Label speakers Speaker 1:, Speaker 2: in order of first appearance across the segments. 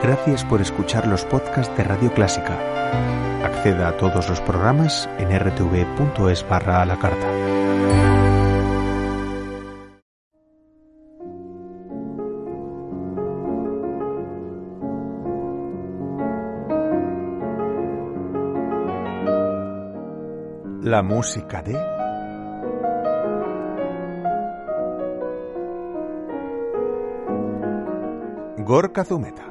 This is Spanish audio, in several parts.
Speaker 1: Gracias por escuchar los podcasts de Radio Clásica. Acceda a todos los programas en rtv.es/a la carta. La música de Gorka Zumeta.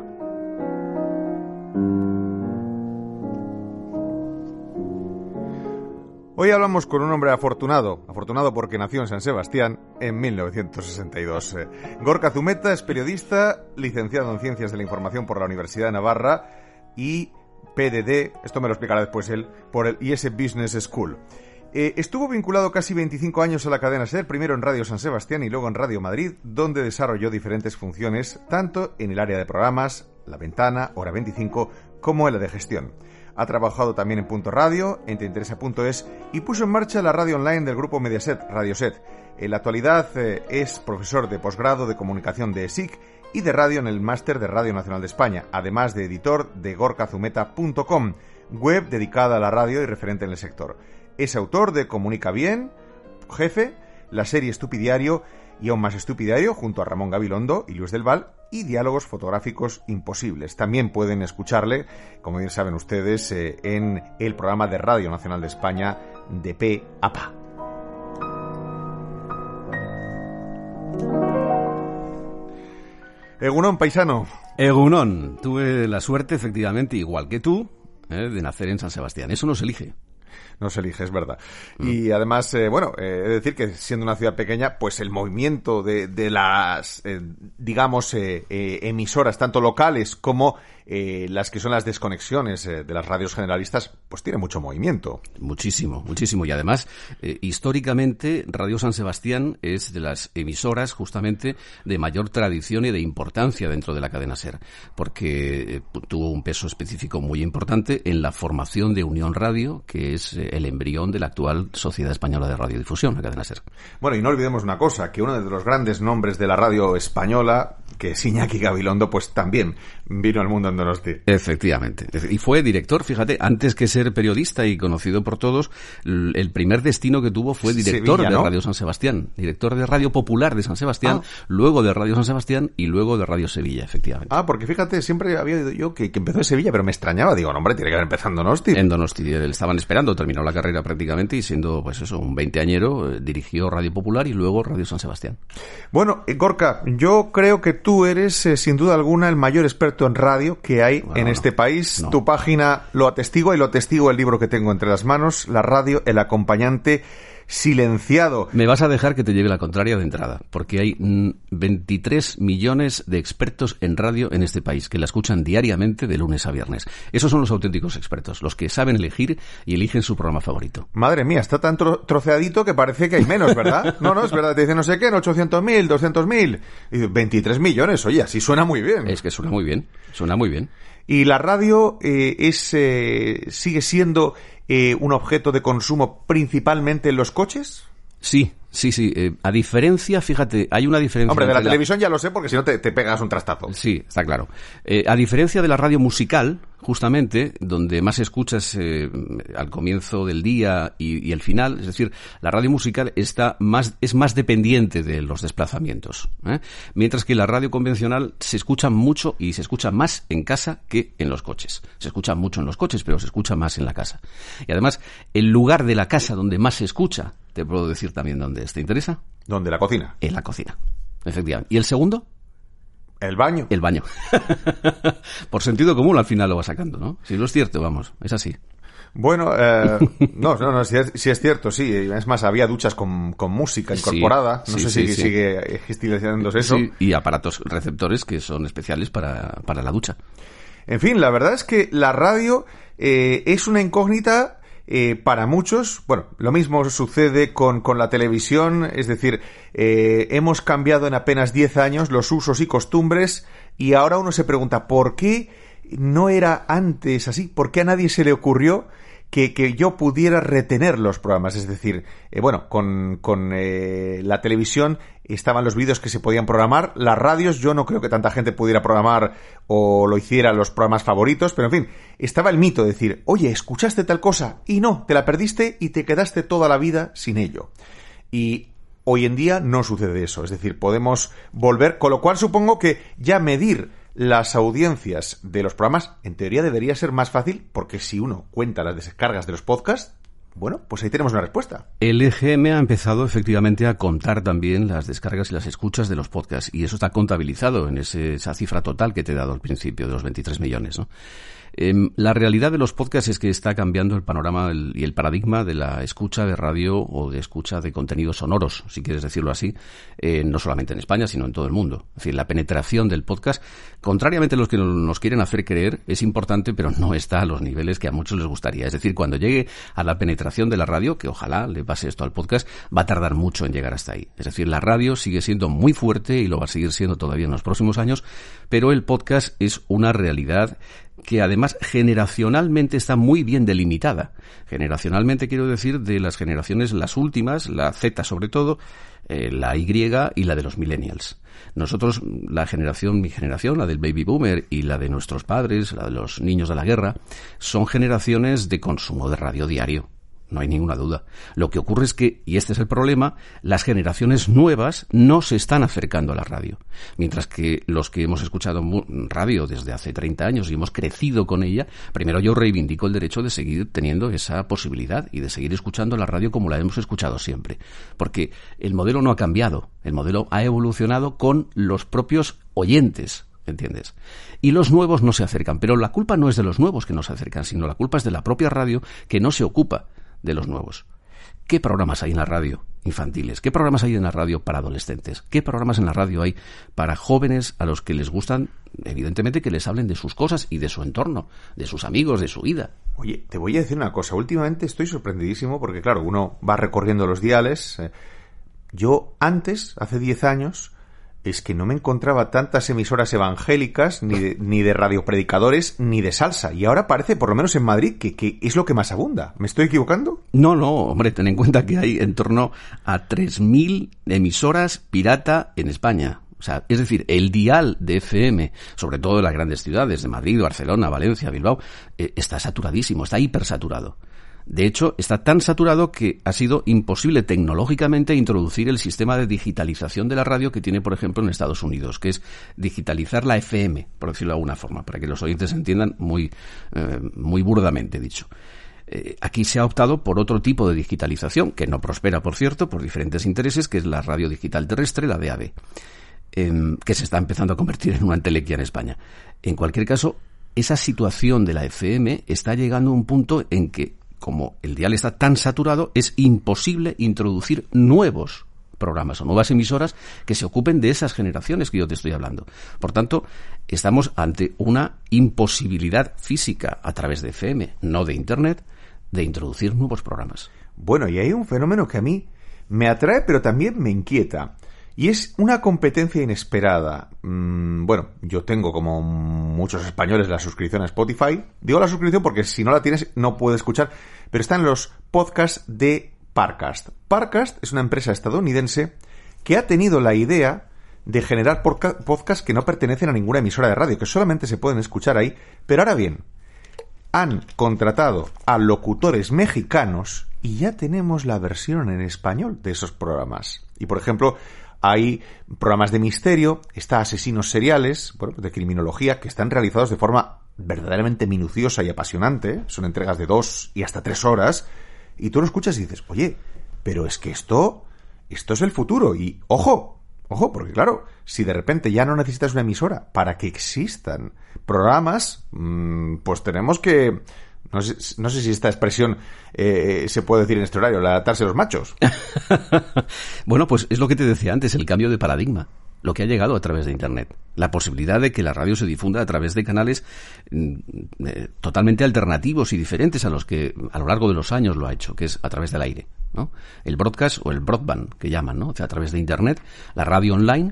Speaker 1: Hoy hablamos con un hombre afortunado porque nació en San Sebastián en 1962. Gorka Zumeta es periodista, licenciado en Ciencias de la Información por la Universidad de Navarra y PDD, esto me lo explicará después él, por el IS Business School. Estuvo vinculado casi 25 años a la cadena SER, primero en Radio San Sebastián y luego en Radio Madrid, donde desarrolló diferentes funciones, tanto en el área de programas, La Ventana, Hora 25, como en la de gestión. Ha trabajado también en Punto Radio, en teinteresa.es y puso en marcha la radio online del grupo Mediaset, Radioset. En la actualidad es profesor de posgrado de comunicación de ESIC y de radio en el Máster de Radio Nacional de España, además de editor de gorkazumeta.com, web dedicada a la radio y referente en el sector. Es autor de Comunica Bien, Jefe, la serie Estupidiario y Aún Más Estupidiario, junto a Ramón Gabilondo y Luis del Val, y Diálogos Fotográficos Imposibles. También pueden escucharle, como bien saben ustedes, en el programa de Radio Nacional de España, De Pe a Pa. Egunon, paisano.
Speaker 2: Egunon. Tuve la suerte, efectivamente, igual que tú, de nacer en San Sebastián. Eso no se elige.
Speaker 1: No se elige, es verdad. Y además, he de decir que siendo una ciudad pequeña, pues el movimiento de las, emisoras, tanto locales como las que son las desconexiones de las radios generalistas, pues tiene mucho movimiento.
Speaker 2: Muchísimo, muchísimo. Y además, históricamente, Radio San Sebastián es de las emisoras justamente de mayor tradición y de importancia dentro de la cadena SER, porque tuvo un peso específico muy importante en la formación de Unión Radio, que es el embrión de la actual Sociedad Española de Radiodifusión, la cadena SER.
Speaker 1: Bueno, y no olvidemos una cosa, que uno de los grandes nombres de la radio española, que es Iñaki Gabilondo, pues también vino al mundo en Donosti.
Speaker 2: Efectivamente. Y fue director, fíjate, antes que ser periodista y conocido por todos, el primer destino que tuvo fue director Sevilla, ¿no? De Radio San Sebastián. Director de Radio Popular de San Sebastián, luego de Radio San Sebastián y luego de Radio Sevilla, efectivamente.
Speaker 1: Porque fíjate, siempre había oído yo que empezó en Sevilla, pero me extrañaba. Digo, no, hombre, tiene que haber empezado en Donosti.
Speaker 2: En Donosti. Le estaban esperando, terminó la carrera prácticamente y siendo, pues eso, un 20añero, dirigió Radio Popular y luego Radio San Sebastián.
Speaker 1: Bueno, Gorka, yo creo que tú eres, sin duda alguna, el mayor experto en radio que hay en este país. No. Tu página lo atestigua y lo atestigua el libro que tengo entre las manos, La radio, el acompañante silenciado.
Speaker 2: Me vas a dejar que te lleve la contraria de entrada, porque hay 23 millones de expertos en radio en este país que la escuchan diariamente de lunes a viernes. Esos son los auténticos expertos, los que saben elegir y eligen su programa favorito.
Speaker 1: Madre mía, está tan troceadito que parece que hay menos, ¿verdad? No, es verdad, te dicen no sé qué, en 800.000, 200.000. Y 23 millones, oye, así suena muy bien.
Speaker 2: Es que suena muy bien, suena muy bien.
Speaker 1: Y la radio sigue siendo un objeto de consumo principalmente en los coches.
Speaker 2: Sí. A diferencia, fíjate, hay una diferencia.
Speaker 1: Hombre, de la televisión ya lo sé, porque si no te pegas un trastazo.
Speaker 2: Sí, está claro. A diferencia de la radio musical, justamente, donde más escuchas al comienzo del día y el final, es decir, la radio musical es más dependiente de los desplazamientos, mientras que la radio convencional se escucha mucho y se escucha más en casa que en los coches. Se escucha mucho en los coches, pero se escucha más en la casa. Y además, el lugar de la casa donde más se escucha, te puedo decir también dónde es. ¿Te interesa?
Speaker 1: ¿Dónde? ¿La cocina?
Speaker 2: En la cocina, efectivamente. ¿Y el segundo?
Speaker 1: El baño.
Speaker 2: El baño. Por sentido común al final lo va sacando, ¿no? Si no es cierto, vamos, es así.
Speaker 1: Bueno, no, si es cierto, sí. Es más, había duchas con música incorporada. No sé si sigue existiendo eso.
Speaker 2: Sí, y aparatos receptores que son especiales para la ducha.
Speaker 1: En fin, la verdad es que la radio es una incógnita para muchos. Bueno, lo mismo sucede con la televisión, es decir, hemos cambiado en apenas 10 años los usos y costumbres y ahora uno se pregunta ¿por qué no era antes así? ¿Por qué a nadie se le ocurrió que yo pudiera retener los programas. Es decir, con la televisión estaban los vídeos que se podían programar. Las radios, yo no creo que tanta gente pudiera programar o lo hiciera los programas favoritos, pero en fin, estaba el mito de decir, oye, escuchaste tal cosa y no, te la perdiste y te quedaste toda la vida sin ello. Y hoy en día no sucede eso, es decir, podemos volver, con lo cual supongo que ya medir las audiencias de los programas, en teoría debería ser más fácil, porque si uno cuenta las descargas de los podcasts, bueno, pues ahí tenemos una respuesta.
Speaker 2: El EGM ha empezado efectivamente a contar también las descargas y las escuchas de los podcasts, y eso está contabilizado en esa cifra total que te he dado al principio, de los 23 millones, ¿no? La realidad de los podcasts es que está cambiando el panorama y el paradigma de la escucha de radio o de escucha de contenidos sonoros, si quieres decirlo así, no solamente en España, sino en todo el mundo. Es decir, la penetración del podcast, contrariamente a los que nos quieren hacer creer, es importante, pero no está a los niveles que a muchos les gustaría. Es decir, cuando llegue a la penetración de la radio, que ojalá le pase esto al podcast, va a tardar mucho en llegar hasta ahí. Es decir, la radio sigue siendo muy fuerte y lo va a seguir siendo todavía en los próximos años, pero el podcast es una realidad que además generacionalmente está muy bien delimitada. Generacionalmente quiero decir de las generaciones, las últimas, la Z sobre todo, la Y y la de los millennials. Nosotros, mi generación, la del baby boomer y la de nuestros padres, la de los niños de la guerra, son generaciones de consumo de radio diario. No hay ninguna duda. Lo que ocurre es que, y este es el problema, las generaciones nuevas no se están acercando a la radio. Mientras que los que hemos escuchado radio desde hace 30 años y hemos crecido con ella, primero yo reivindico el derecho de seguir teniendo esa posibilidad y de seguir escuchando la radio como la hemos escuchado siempre. Porque el modelo no ha cambiado. El modelo ha evolucionado con los propios oyentes. ¿Entiendes? Y los nuevos no se acercan. Pero la culpa no es de los nuevos que no se acercan, sino la culpa es de la propia radio que no se ocupa de los nuevos. ¿Qué programas hay en la radio infantiles? ¿Qué programas hay en la radio para adolescentes? ¿Qué programas en la radio hay para jóvenes a los que les gustan, evidentemente, que les hablen de sus cosas y de su entorno, de sus amigos, de su vida?
Speaker 1: Oye, te voy a decir una cosa. Últimamente estoy sorprendidísimo porque, claro, uno va recorriendo los diales. Yo antes, hace 10 años, es que no me encontraba tantas emisoras evangélicas, ni de radiopredicadores, ni de salsa. Y ahora parece, por lo menos en Madrid, que es lo que más abunda. ¿Me estoy equivocando?
Speaker 2: No, hombre, ten en cuenta que hay en torno a 3.000 emisoras pirata en España. O sea, es decir, el dial de FM, sobre todo en las grandes ciudades de Madrid, Barcelona, Valencia, Bilbao, está saturadísimo, está hipersaturado. De hecho, está tan saturado que ha sido imposible tecnológicamente introducir el sistema de digitalización de la radio que tiene, por ejemplo, en Estados Unidos, que es digitalizar la FM, por decirlo de alguna forma, para que los oyentes entiendan muy burdamente dicho. Aquí se ha optado por otro tipo de digitalización, que no prospera, por cierto, por diferentes intereses, que es la radio digital terrestre, la DAB, que se está empezando a convertir en una entelequia en España. En cualquier caso, esa situación de la FM está llegando a un punto en que, como el dial está tan saturado, es imposible introducir nuevos programas o nuevas emisoras que se ocupen de esas generaciones que yo te estoy hablando. Por tanto, estamos ante una imposibilidad física a través de FM, no de Internet, de introducir nuevos programas.
Speaker 1: Bueno, y hay un fenómeno que a mí me atrae, pero también me inquieta. Y es una competencia inesperada. Bueno, yo tengo, como muchos españoles, la suscripción a Spotify. Digo la suscripción porque si no la tienes no puedes escuchar. Pero están los podcasts de Parcast. Parcast es una empresa estadounidense que ha tenido la idea de generar podcasts que no pertenecen a ninguna emisora de radio, que solamente se pueden escuchar ahí. Pero ahora bien, han contratado a locutores mexicanos y ya tenemos la versión en español de esos programas. Y, por ejemplo, hay programas de misterio, está Asesinos Seriales, bueno, de criminología, que están realizados de forma verdaderamente minuciosa y apasionante. Son entregas de 2 y hasta 3 horas. Y tú lo escuchas y dices, oye, pero es que esto es el futuro. Y ojo, porque claro, si de repente ya no necesitas una emisora para que existan programas, pues tenemos que... No sé si esta expresión se puede decir en este horario, la atarse los machos.
Speaker 2: Bueno, pues es lo que te decía antes, el cambio de paradigma, lo que ha llegado a través de Internet. La posibilidad de que la radio se difunda a través de canales totalmente alternativos y diferentes a los que a lo largo de los años lo ha hecho, que es a través del aire, ¿no? El broadcast o el broadband, que llaman, ¿no? O sea, a través de Internet, la radio online.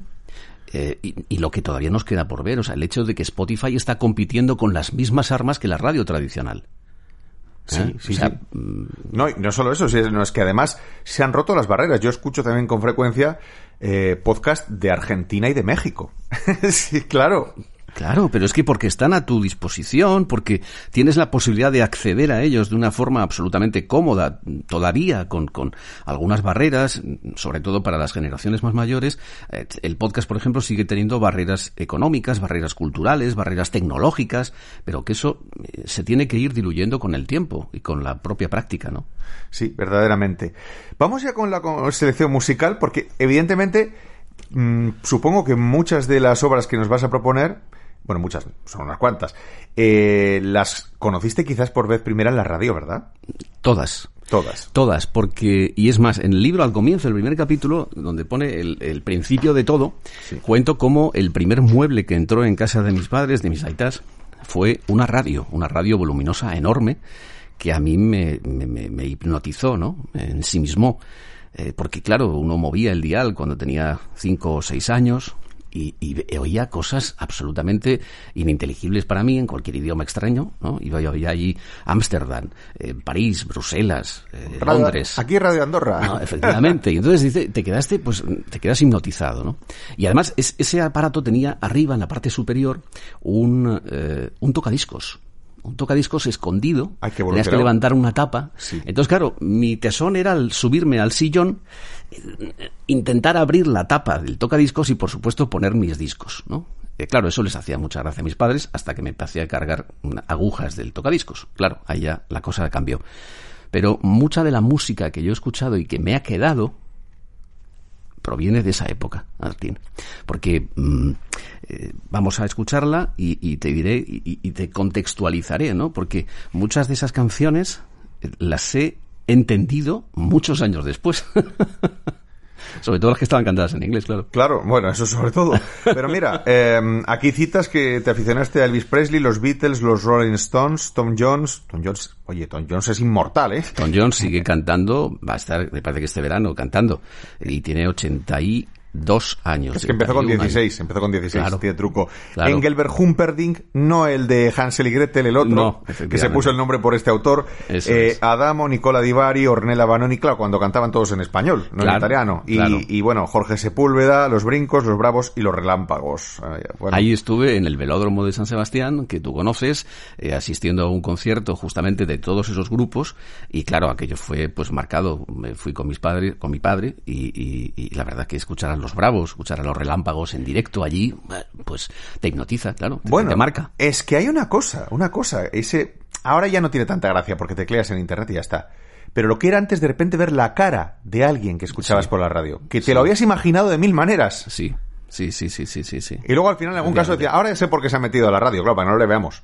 Speaker 2: Y lo que todavía nos queda por ver, o sea, el hecho de que Spotify está compitiendo con las mismas armas que la radio tradicional.
Speaker 1: Sí, sí, o sea, sí. No, y no solo eso, sino es que además se han roto las barreras. Yo escucho también con frecuencia podcast de Argentina y de México. Sí, claro.
Speaker 2: Claro, pero es que porque están a tu disposición, porque tienes la posibilidad de acceder a ellos de una forma absolutamente cómoda, todavía con algunas barreras, sobre todo para las generaciones más mayores. El podcast, por ejemplo, sigue teniendo barreras económicas, barreras culturales, barreras tecnológicas, pero que eso se tiene que ir diluyendo con el tiempo y con la propia práctica, ¿no?
Speaker 1: Sí, verdaderamente. Vamos ya con la selección musical, porque evidentemente supongo que muchas de las obras que nos vas a proponer, bueno, muchas, son unas cuantas, las conociste quizás por vez primera en la radio, ¿verdad?
Speaker 2: Todas, porque, y es más, en el libro al comienzo, el primer capítulo, donde pone el principio de todo, sí, cuento cómo el primer mueble que entró en casa de mis padres, de mis aitas, fue una radio voluminosa enorme, que a mí me hipnotizó, ¿no? Me ensimismó, porque claro, uno movía el dial cuando tenía 5 o 6 años, y oía cosas absolutamente ininteligibles para mí en cualquier idioma extraño, ¿no? Yo oía allí Ámsterdam, París, Bruselas, Londres.
Speaker 1: Aquí Radio Andorra.
Speaker 2: No, efectivamente. Y entonces dice, te quedas hipnotizado, ¿no? Y además ese aparato tenía arriba, en la parte superior, un tocadiscos. Un tocadiscos escondido, tenías que levantar una tapa. Sí. Entonces, claro, mi tesón era al subirme al sillón, intentar abrir la tapa del tocadiscos y, por supuesto, poner mis discos, ¿no? Claro, eso les hacía mucha gracia a mis padres, hasta que me empecé a cargar agujas del tocadiscos. Claro, ahí ya la cosa cambió. Pero mucha de la música que yo he escuchado y que me ha quedado proviene de esa época, Martín. Porque vamos a escucharla y te diré y te contextualizaré, ¿no? Porque muchas de esas canciones las he entendido muchos años después. Sobre todo las que estaban cantadas en inglés, claro.
Speaker 1: Claro, bueno, eso sobre todo. Pero mira, aquí citas que te aficionaste a Elvis Presley, los Beatles, los Rolling Stones, Tom Jones. Oye, Tom Jones es inmortal, ¿eh?
Speaker 2: Tom Jones sigue cantando, va a estar, me parece que este verano cantando, y tiene 82 años.
Speaker 1: Es que empezó con 16, claro, tiene truco. Claro. Engelbert Humperdinck, no el de Hansel y Gretel, el otro, no, que se puso el nombre por este autor. Adamo, Nicola Di Bari, Ornella Vanoni, claro, cuando cantaban todos en español, no, claro, en italiano. Claro. Y bueno, Jorge Sepúlveda, Los Brincos, Los Bravos y Los Relámpagos. Bueno.
Speaker 2: Ahí estuve en el Velódromo de San Sebastián, que tú conoces, asistiendo a un concierto justamente de todos esos grupos, y claro, aquello fue pues marcado. Me fui con mi padre, y la verdad que escuchar a Los Bravos, escuchar a Los Relámpagos en directo allí, pues te hipnotiza, claro, te marca.
Speaker 1: Es que hay una cosa, ahora ya no tiene tanta gracia porque tecleas en internet y ya está. Pero lo que era antes, de repente ver la cara de alguien que escuchabas por la radio, que te lo habías imaginado de 1000 maneras.
Speaker 2: Sí.
Speaker 1: Y luego al final en algún caso decía, ahora ya sé por qué se ha metido a la radio, claro, para que no le veamos.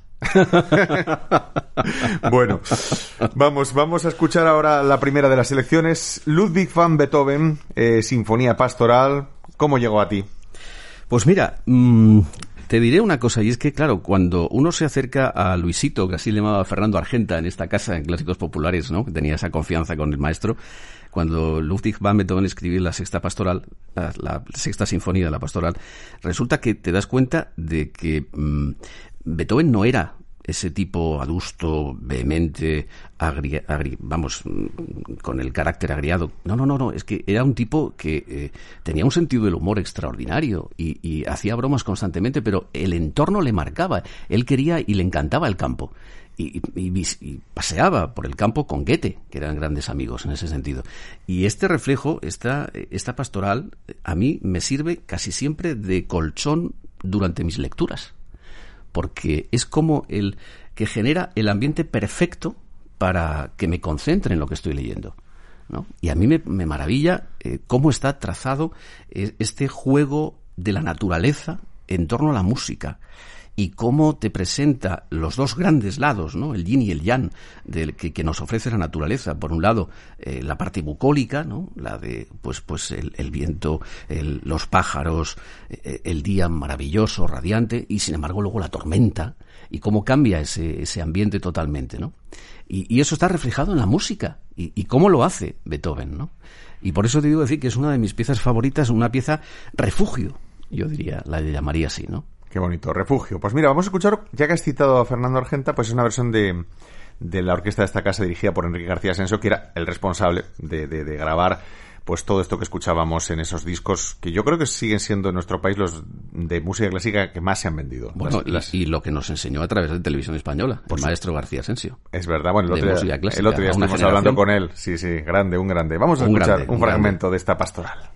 Speaker 1: Bueno, vamos a escuchar ahora la primera de las selecciones, Ludwig van Beethoven, Sinfonía Pastoral. ¿Cómo llegó a ti?
Speaker 2: Pues mira, te diré una cosa, y es que, claro, cuando uno se acerca a Luisito, que así le llamaba Fernando Argenta en esta casa en Clásicos Populares, ¿no? Que tenía esa confianza con el maestro, cuando Ludwig van Beethoven escribió la sexta pastoral, la sexta sinfonía de la pastoral, resulta que te das cuenta de que Beethoven no era ese tipo adusto, vehemente, con el carácter agriado. No, es que era un tipo que tenía un sentido del humor extraordinario y hacía bromas constantemente, pero el entorno le marcaba. Él quería y le encantaba el campo. Y paseaba por el campo con Goethe, que eran grandes amigos en ese sentido. Y este reflejo, esta pastoral, a mí me sirve casi siempre de colchón durante mis lecturas, porque es como el que genera el ambiente perfecto para que me concentre en lo que estoy leyendo, ¿no? Y a mí me maravilla cómo está trazado este juego de la naturaleza en torno a la música, y cómo te presenta los dos grandes lados, ¿no? El yin y el yang que nos ofrece la naturaleza. Por un lado, la parte bucólica, ¿no? La de pues el viento, los pájaros, el día maravilloso, radiante, y sin embargo luego la tormenta, y cómo cambia ese ambiente totalmente, ¿no? Y eso está reflejado en la música, y cómo lo hace Beethoven, ¿no? Y por eso te digo decir que es una de mis piezas favoritas, una pieza refugio, yo diría, la llamaría así, ¿no?
Speaker 1: Qué bonito, refugio. Pues mira, vamos a escuchar, ya que has citado a Fernando Argenta, pues es una versión de de la orquesta de esta casa dirigida por Enrique García Asensio, que era el responsable de grabar pues todo esto que escuchábamos en esos discos, que yo creo que siguen siendo en nuestro país los de música clásica que más se han vendido.
Speaker 2: Bueno, y lo que nos enseñó a través de Televisión Española, el maestro García Asensio.
Speaker 1: Es verdad, bueno, el otro día estuvimos hablando con él. Sí, grande, un grande. Vamos a escuchar un fragmento de esta pastoral.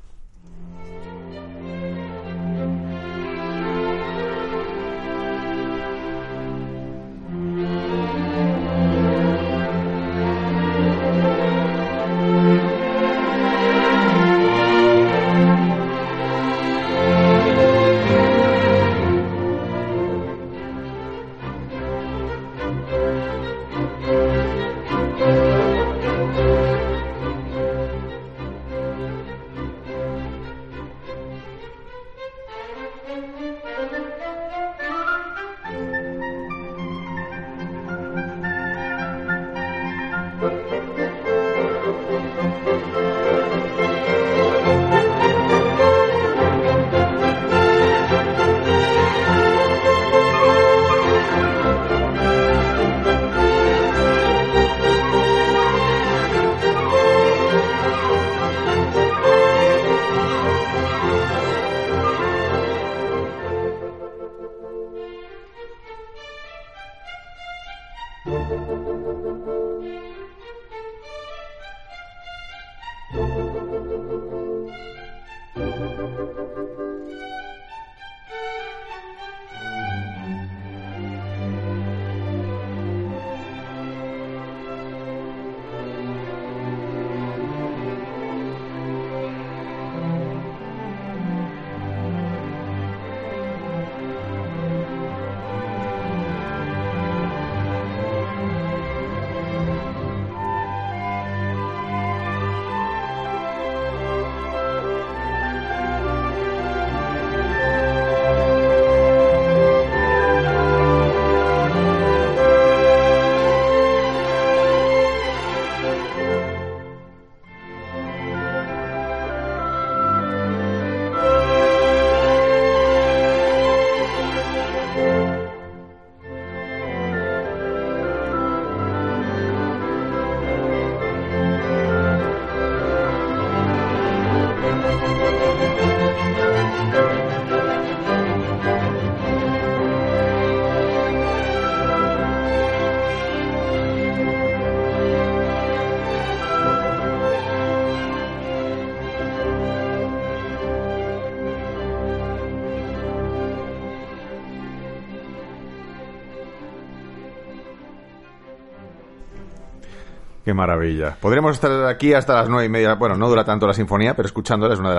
Speaker 1: Qué maravilla. Podríamos estar aquí hasta las 9:30. Bueno, no dura tanto la sinfonía, pero escuchándola es una de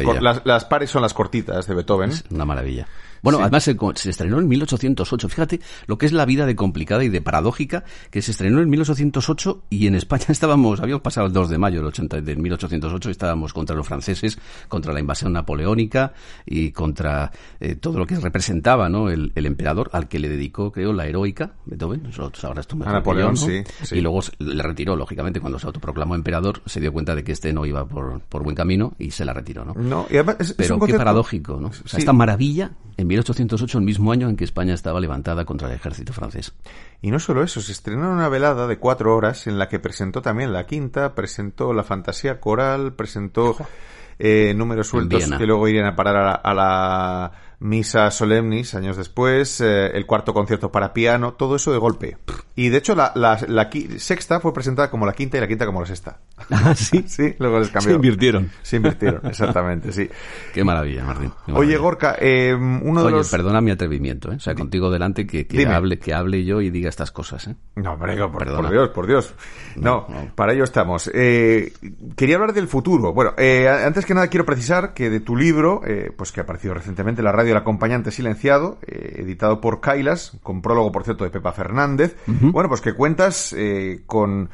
Speaker 1: las pares son las cortitas de Beethoven.
Speaker 2: Es una maravilla. Bueno, sí. Además se estrenó en 1808. Fíjate lo que es la vida de complicada y de paradójica, que se estrenó en 1808 y en España habíamos pasado el 2 de mayo de 1808 y estábamos contra los franceses, contra la invasión napoleónica y contra todo lo que representaba, ¿no? El emperador, al que le dedicó, creo, la heroica, Beethoven. Nosotros ahora esto
Speaker 1: a Napoleón, yo, ¿no? Sí.
Speaker 2: Y luego le retiró, lógicamente, cuando se autoproclamó emperador, se dio cuenta de que este no iba por buen camino y se la retiró, ¿no?
Speaker 1: No, y además
Speaker 2: pero qué paradójico, ¿no? O sea, esta maravilla en 1808, el mismo año en que España estaba levantada contra el ejército francés.
Speaker 1: Y no solo eso, se estrenó una velada de 4 horas en la que presentó también la quinta, presentó la fantasía coral, presentó números sueltos que luego irían a parar a la Misa Solemnis años después, el cuarto concierto para piano, todo eso de golpe. Y de hecho la sexta fue presentada como la quinta y la quinta como la sexta.
Speaker 2: ¿Ah, sí?
Speaker 1: Sí, luego les cambió.
Speaker 2: Se invirtieron,
Speaker 1: exactamente, sí.
Speaker 2: Qué maravilla, Martín. Qué maravilla.
Speaker 1: Oye, Gorka,
Speaker 2: perdona mi atrevimiento, O sea, contigo delante que hable yo y diga estas cosas,
Speaker 1: No, pero por Dios. No, para ello estamos. Quería hablar del futuro. Bueno, antes que nada quiero precisar que de tu libro, pues que ha aparecido recientemente en la radio El acompañante silenciado, editado por Kailas, con prólogo, por cierto, de Pepa Fernández. Uh-huh. Bueno, pues que cuentas con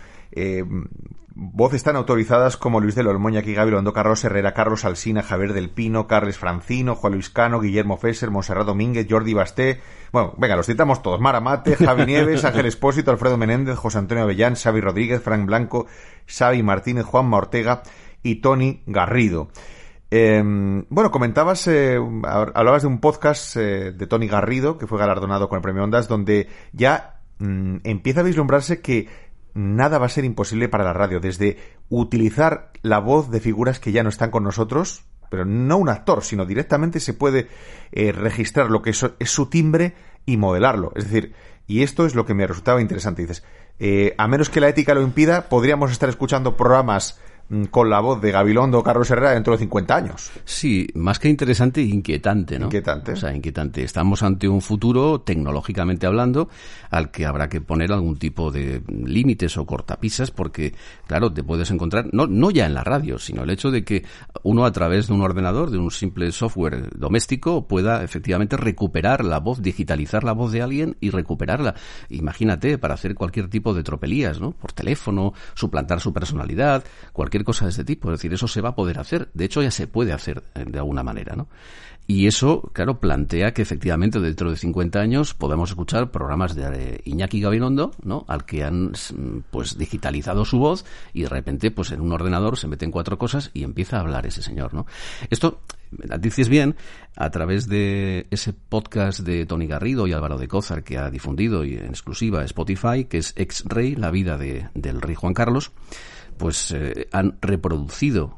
Speaker 1: voces tan autorizadas como Luis de Lolmoña, Gabriel Ondo, Carlos Herrera, Carlos Alsina, Javier del Pino, Carles Francino, Juan Luis Cano, Guillermo Fesser, Montserrat Domínguez, Jordi Basté. Bueno, venga, los citamos todos. Mara Mate, Javi Nieves, Ángel Espósito, Alfredo Menéndez, José Antonio Avellán, Xavi Rodríguez, Frank Blanco, Xavi Martínez, Juanma Ortega y Tony Garrido. Bueno, comentabas, hablabas de un podcast de Tony Garrido, que fue galardonado con el premio Ondas, donde ya empieza a vislumbrarse que nada va a ser imposible para la radio, desde utilizar la voz de figuras que ya no están con nosotros, pero no un actor, sino directamente se puede registrar lo que es su timbre y modelarlo. Es decir, y esto es lo que me resultaba interesante. Dices, a menos que la ética lo impida, podríamos estar escuchando programas con la voz de Gabilondo o Carlos Herrera dentro de 50 años.
Speaker 2: Sí, más que interesante, inquietante, ¿no?
Speaker 1: Inquietante.
Speaker 2: O sea, inquietante. Estamos ante un futuro, tecnológicamente hablando, al que habrá que poner algún tipo de límites o cortapisas, porque, claro, te puedes encontrar, no ya en la radio, sino el hecho de que uno a través de un ordenador, de un simple software doméstico, pueda efectivamente recuperar la voz, digitalizar la voz de alguien y recuperarla. Imagínate, para hacer cualquier tipo de tropelías, ¿no? Por teléfono, suplantar su personalidad, cualquier cosa de este tipo. Es decir, eso se va a poder hacer. De hecho, ya se puede hacer de alguna manera, ¿no? Y eso, claro, plantea que efectivamente dentro de 50 años podemos escuchar programas de Iñaki Gabilondo, ¿no? Al que han, pues, digitalizado su voz y de repente, pues, en un ordenador se meten 4 cosas y empieza a hablar ese señor, ¿no? Esto, dices bien, a través de ese podcast de Tony Garrido y Álvaro de Cózar que ha difundido y en exclusiva Spotify, que es Ex-Rey, la vida del rey Juan Carlos, pues han reproducido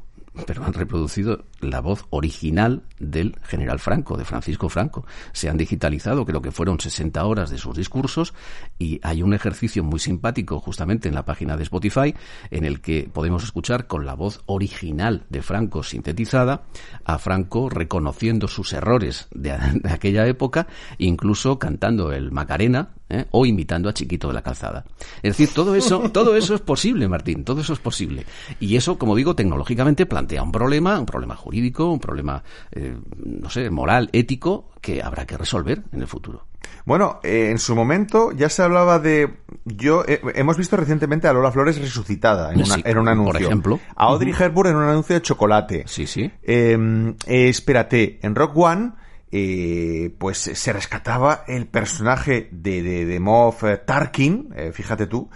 Speaker 2: la voz original del general Franco, de Francisco Franco. Se han digitalizado, creo que fueron 60 horas de sus discursos, y hay un ejercicio muy simpático justamente en la página de Spotify en el que podemos escuchar con la voz original de Franco sintetizada a Franco reconociendo sus errores de aquella época, incluso cantando el Macarena, o imitando a Chiquito de la Calzada. Es decir, todo eso es posible, Martín, todo eso es posible. Y eso, como digo, tecnológicamente plantea un problema jurídico, un problema, moral, ético, que habrá que resolver en el futuro.
Speaker 1: Bueno, en su momento ya se hablaba de... hemos visto recientemente a Lola Flores resucitada en un anuncio.
Speaker 2: Por ejemplo.
Speaker 1: A Audrey Hepburn en un anuncio de chocolate.
Speaker 2: Sí.
Speaker 1: Espérate, en Rock One... pues se rescataba el personaje de Moff Tarkin, fíjate tú,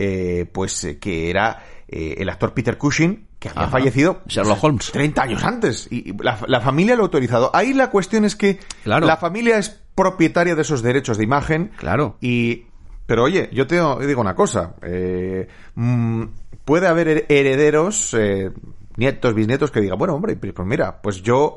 Speaker 1: que era el actor Peter Cushing, que había fallecido
Speaker 2: Sherlock Holmes
Speaker 1: 30 años antes, y la familia lo ha autorizado. Ahí la cuestión es que la familia es propietaria de esos derechos de imagen.
Speaker 2: Claro.
Speaker 1: Pero oye, yo te digo una cosa, puede haber herederos, nietos, bisnietos, que digan, bueno, hombre, pues mira, pues yo...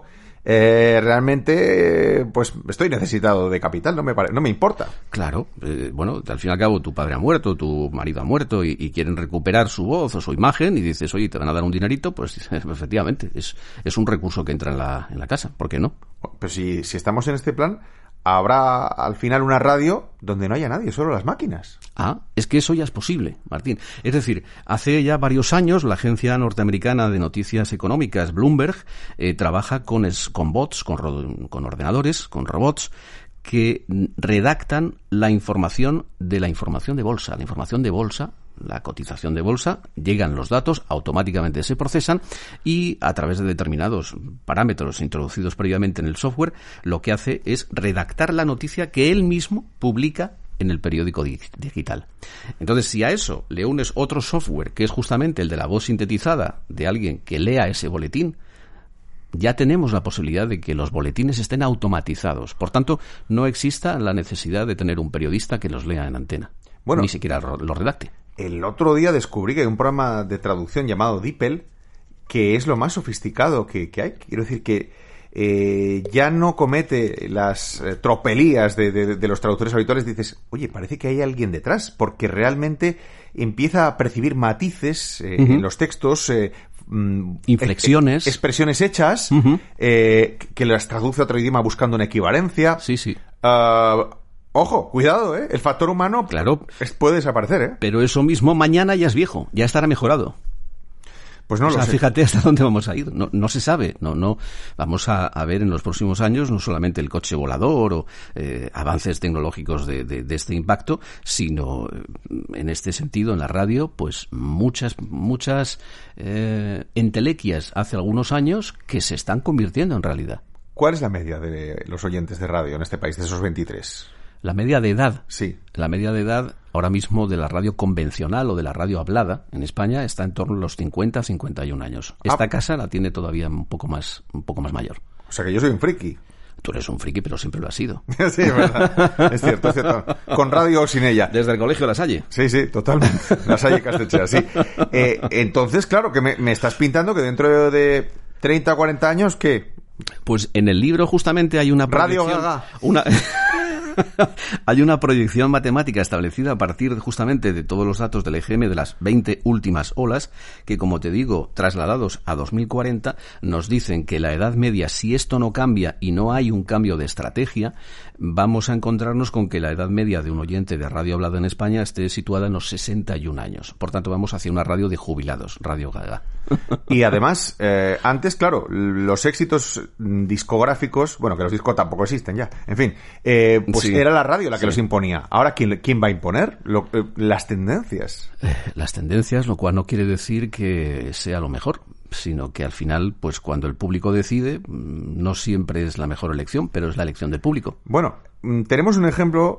Speaker 1: realmente pues estoy necesitado de capital, no me importa.
Speaker 2: Claro, al fin y al cabo tu padre ha muerto, tu marido ha muerto y quieren recuperar su voz o su imagen y dices, oye, te van a dar un dinerito, pues efectivamente es un recurso que entra en la casa, ¿por qué no?
Speaker 1: Pues si estamos en este plan, habrá al final una radio donde no haya nadie, solo las máquinas.
Speaker 2: Es que eso ya es posible, Martín. Es decir, hace ya varios años la agencia norteamericana de noticias económicas, Bloomberg, trabaja con bots, con ordenadores, con robots, que redactan la información de bolsa. La información de bolsa, la cotización de bolsa, llegan los datos, automáticamente se procesan y a través de determinados parámetros introducidos previamente en el software, lo que hace es redactar la noticia que él mismo publica en el periódico digital. Entonces, si a eso le unes otro software, que es justamente el de la voz sintetizada de alguien que lea ese boletín, ya tenemos la posibilidad de que los boletines estén automatizados. Por tanto, no exista la necesidad de tener un periodista que los lea en antena. Ni siquiera los redacte.
Speaker 1: El otro día descubrí que hay un programa de traducción llamado DeepL, que es lo más sofisticado que hay. Quiero decir que ya no comete las tropelías de los traductores habituales. Dices, oye, parece que hay alguien detrás, porque realmente empieza a percibir matices en los textos,
Speaker 2: inflexiones,
Speaker 1: expresiones hechas, que las traduce a otro idioma buscando una equivalencia.
Speaker 2: Sí.
Speaker 1: Ojo, cuidado, el factor humano,
Speaker 2: claro,
Speaker 1: puede desaparecer,
Speaker 2: Pero eso mismo mañana ya es viejo, ya estará mejorado.
Speaker 1: Pues no lo sé.
Speaker 2: Fíjate hasta dónde vamos a ir. No se sabe. No vamos a ver en los próximos años no solamente el coche volador o avances tecnológicos de este impacto, sino en este sentido en la radio, pues muchas entelequias hace algunos años que se están convirtiendo en realidad.
Speaker 1: ¿Cuál es la media de los oyentes de radio en este país, de esos 23?
Speaker 2: La media de edad.
Speaker 1: Sí.
Speaker 2: La media de edad ahora mismo de la radio convencional o de la radio hablada en España está en torno a los 50-51 años. Esta casa la tiene todavía un poco más mayor.
Speaker 1: O sea que yo soy un friki.
Speaker 2: Tú eres un friki, pero siempre lo has sido.
Speaker 1: Sí, es verdad. Es cierto, es cierto. Con radio o sin ella.
Speaker 2: Desde el colegio La Salle.
Speaker 1: Sí, sí, totalmente. La Salle Castechea, sí. Entonces, claro, que me estás pintando que dentro de 30 o 40 años, ¿qué?
Speaker 2: Pues en el libro justamente hay una
Speaker 1: Radio Gaga.
Speaker 2: Hay una proyección matemática establecida a partir justamente de todos los datos del EGM de las 20 últimas olas, que, como te digo, trasladados a 2040, nos dicen que la edad media, si esto no cambia y no hay un cambio de estrategia, vamos a encontrarnos con que la edad media de un oyente de radio hablada en España esté situada en los 61 años. Por tanto, vamos hacia una radio de jubilados, Radio Gaga.
Speaker 1: Y además, antes, claro, los éxitos discográficos, bueno, que los discos tampoco existen ya, en fin, pues sí, era la radio la que los imponía. Ahora, ¿quién va a imponer? Las tendencias.
Speaker 2: Las tendencias, lo cual no quiere decir que sea lo mejor, sino que al final, pues cuando el público decide, no siempre es la mejor elección, pero es la elección del público.
Speaker 1: Bueno, tenemos un ejemplo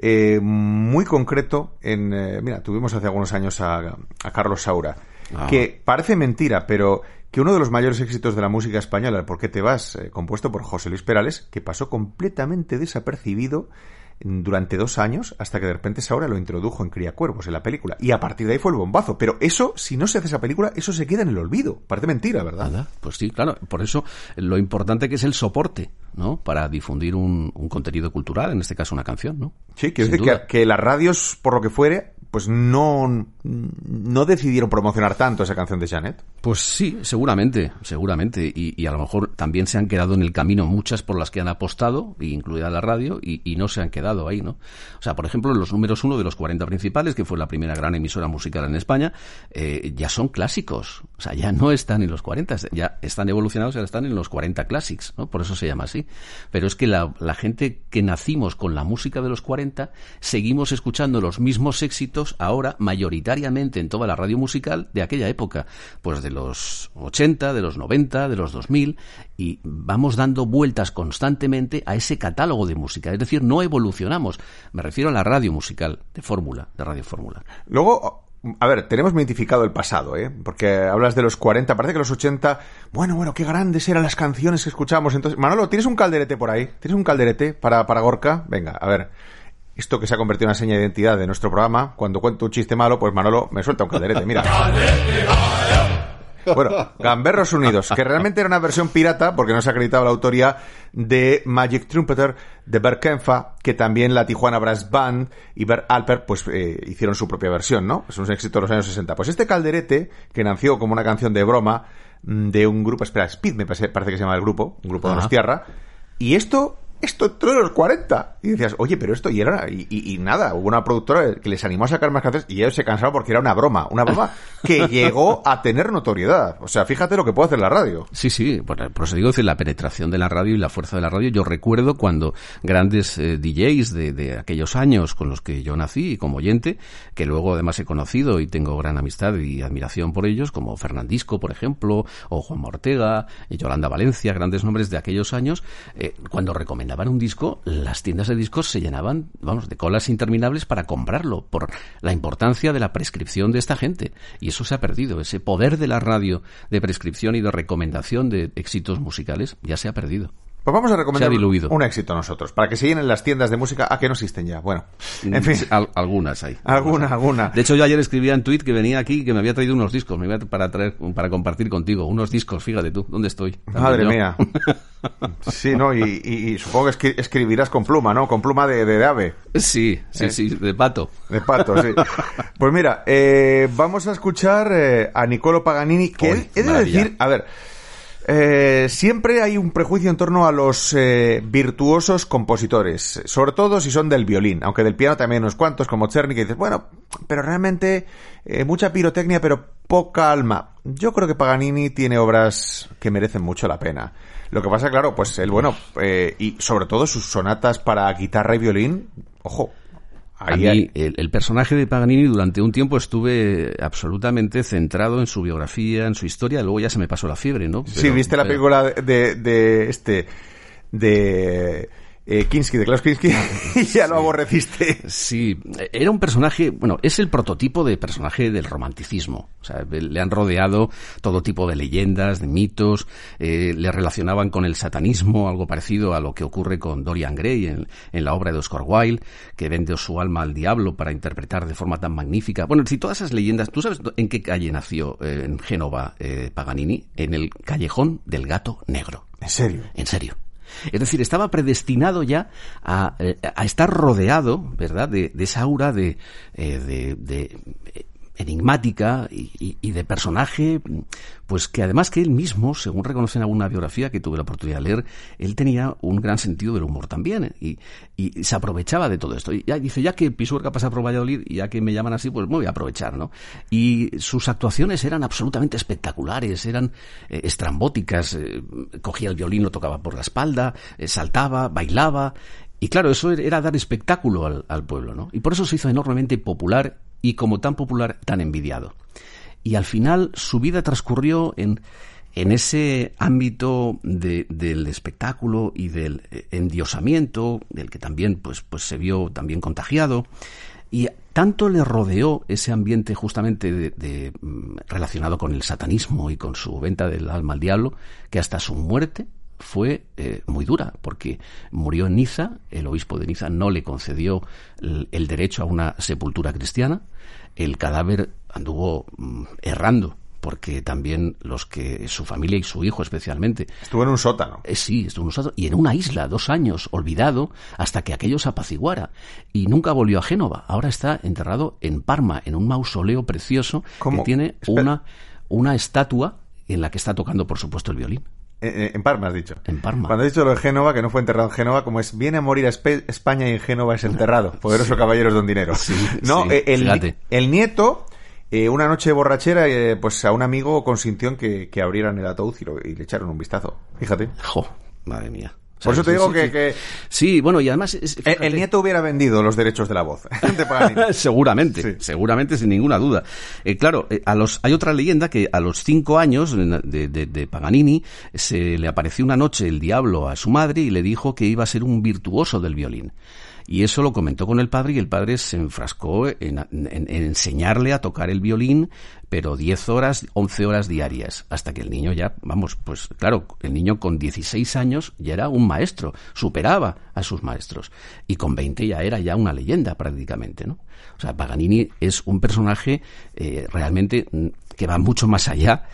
Speaker 1: muy concreto mira, tuvimos hace algunos años a Carlos Saura, que parece mentira, pero que uno de los mayores éxitos de la música española, el ¿Por qué te vas?, compuesto por José Luis Perales, que pasó completamente desapercibido durante 2 años, hasta que de repente Saura lo introdujo en Criacuervos, en la película, y a partir de ahí fue el bombazo. Pero eso, si no se hace esa película, eso se queda en el olvido. Parece mentira, ¿verdad?
Speaker 2: ¿Verdad? Pues sí, claro. Por eso lo importante que es el soporte, ¿no?, para difundir un contenido cultural, en este caso una canción, ¿no?
Speaker 1: Sí, quiero decir que las radios, por lo que fuere, pues no decidieron promocionar tanto esa canción de Janet.
Speaker 2: Pues sí, seguramente. Y a lo mejor también se han quedado en el camino muchas por las que han apostado, incluida la radio, y no se han quedado ahí, ¿no? O sea, por ejemplo, los números 1 de los 40 principales, que fue la primera gran emisora musical en España, ya son clásicos. O sea, ya no están en los 40, ya están evolucionados, ya están en los 40 Classics, ¿no? Por eso se llama así. Pero es que la gente que nacimos con la música de los 40, seguimos escuchando los mismos éxitos ahora mayoritariamente en toda la radio musical de aquella época, pues de los 80, de los 90, de los 2000, y vamos dando vueltas constantemente a ese catálogo de música, es decir, no evolucionamos. Me refiero a la radio musical de Fórmula, de Radio Fórmula.
Speaker 1: Luego, a ver, tenemos mitificado el pasado, porque hablas de los 40, parece que los 80, bueno, qué grandes eran las canciones que escuchamos. Entonces, Manolo, ¿tienes un calderete por ahí? ¿Tienes un calderete para Gorka? Venga, a ver. Esto que se ha convertido en una seña de identidad de nuestro programa, cuando cuento un chiste malo, pues Manolo me suelta un calderete, mira. Bueno, Gamberros Unidos, que realmente era una versión pirata, porque no se ha acreditado la autoría de Magic Trumpeter, de Bert Kaempfer, que también la Tijuana Brass Band y Bert Alpert, pues hicieron su propia versión, ¿no? Es un éxito de los años 60. Pues este calderete, que nació como una canción de broma de un grupo, Speed me parece que se llama el grupo, un grupo de Donostiarra, y esto entró en los 40. Y decías, oye, pero esto, y nada, hubo una productora que les animó a sacar más canciones y ellos se cansaron porque era una broma que llegó a tener notoriedad. O sea, fíjate lo que puede hacer la radio.
Speaker 2: Sí, por eso digo, la penetración de la radio y la fuerza de la radio. Yo recuerdo cuando grandes DJs de aquellos años con los que yo nací como oyente, que luego además he conocido y tengo gran amistad y admiración por ellos, como Fernandisco, por ejemplo, o Juan Ortega, y Yolanda Valencia, grandes nombres de aquellos años, cuando recomendaban un disco, las tiendas de discos se llenaban, de colas interminables para comprarlo, por la importancia de la prescripción de esta gente. Y eso se ha perdido. Ese poder de la radio de prescripción y de recomendación de éxitos musicales ya se ha perdido.
Speaker 1: Pues vamos a recomendar un éxito nosotros, para que se llenen las tiendas de música, que no existen ya. Bueno, en fin.
Speaker 2: Algunas hay.
Speaker 1: Alguna.
Speaker 2: De hecho, yo ayer escribía en tweet que venía aquí, que me había traído unos discos, para compartir contigo. Unos discos, fíjate tú, ¿dónde estoy?
Speaker 1: Madre mía. Sí, ¿no? Y supongo que escribirás con pluma, ¿no? Con pluma de ave.
Speaker 2: Sí, de pato.
Speaker 1: De pato, sí. Pues mira, vamos a escuchar a Niccolo Paganini, que he de decir, a ver, siempre hay un prejuicio en torno a los virtuosos compositores, sobre todo si son del violín, aunque del piano también unos cuantos, como Czerny, que dices, bueno, pero realmente mucha pirotecnia, pero poca alma. Yo creo que Paganini tiene obras que merecen mucho la pena. Lo que pasa, claro, pues él, y sobre todo sus sonatas para guitarra y violín, ojo.
Speaker 2: A mí, el personaje de Paganini, durante un tiempo estuve absolutamente centrado en su biografía, en su historia, luego ya se me pasó la fiebre, ¿no?
Speaker 1: Sí, viste la película de Kinski, de Klaus Kinski, y ya lo aborreciste.
Speaker 2: Sí, era un personaje, bueno, es el prototipo de personaje del romanticismo. O sea, le han rodeado todo tipo de leyendas, de mitos, le relacionaban con el satanismo, algo parecido a lo que ocurre con Dorian Gray en la obra de Oscar Wilde, que vende su alma al diablo para interpretar de forma tan magnífica. Bueno, si todas esas leyendas, ¿tú sabes en qué calle nació en Génova Paganini? En el Callejón del Gato Negro.
Speaker 1: ¿En serio?
Speaker 2: En serio. Es decir, estaba predestinado ya a estar rodeado, ¿verdad?, de esa aura de enigmática y de personaje, pues que además que él mismo, según reconoce en alguna biografía que tuve la oportunidad de leer, él tenía un gran sentido del humor también, y se aprovechaba de todo esto. Y ya dice, ya que Pisuerga pasa por Valladolid y ya que me llaman así, pues me voy a aprovechar, ¿no? Y sus actuaciones eran absolutamente espectaculares, eran estrambóticas, cogía el violín, lo tocaba por la espalda, saltaba, bailaba. Y claro, eso era dar espectáculo al pueblo, ¿no? Y por eso se hizo enormemente popular y como tan popular, tan envidiado. Y al final su vida transcurrió en ese ámbito del espectáculo y del endiosamiento, del que también pues se vio también contagiado. Y tanto le rodeó ese ambiente justamente relacionado con el satanismo y con su venta del alma al diablo, que hasta su muerte fue muy dura, porque murió en Niza. El obispo de Niza no le concedió el derecho a una sepultura cristiana. El cadáver anduvo errando, porque también su familia y su hijo especialmente.
Speaker 1: Estuvo en un sótano.
Speaker 2: Sí, estuvo en un sótano y en una isla, 2 años, olvidado, hasta que aquello se apaciguara. Y nunca volvió a Génova. Ahora está enterrado en Parma, en un mausoleo precioso que tiene una estatua en la que está tocando, por supuesto, el violín.
Speaker 1: En Parma has dicho.
Speaker 2: En Parma.
Speaker 1: Cuando has dicho lo de Génova, que no fue enterrado en Génova, como es viene a morir a España y en Génova es enterrado. Poderoso caballero es don dinero.
Speaker 2: Sí,
Speaker 1: no,
Speaker 2: sí,
Speaker 1: el nieto, una noche de borrachera, pues a un amigo consintió en que abrieran el ataúd y le echaron un vistazo. Fíjate.
Speaker 2: Jo, madre mía.
Speaker 1: Por eso te digo que...
Speaker 2: Sí, bueno, y además...
Speaker 1: el nieto hubiera vendido los derechos de la voz de Paganini.
Speaker 2: Seguramente, sin ninguna duda. Claro, hay otra leyenda que a los 5 años de Paganini se le apareció una noche el diablo a su madre y le dijo que iba a ser un virtuoso del violín. Y eso lo comentó con el padre, y el padre se enfrascó en enseñarle a tocar el violín, pero 10 horas, 11 horas diarias, hasta que el niño ya, pues claro, el niño con 16 años ya era un maestro, superaba a sus maestros, y con 20 ya era ya una leyenda prácticamente, ¿no? O sea, Paganini es un personaje realmente que va mucho más allá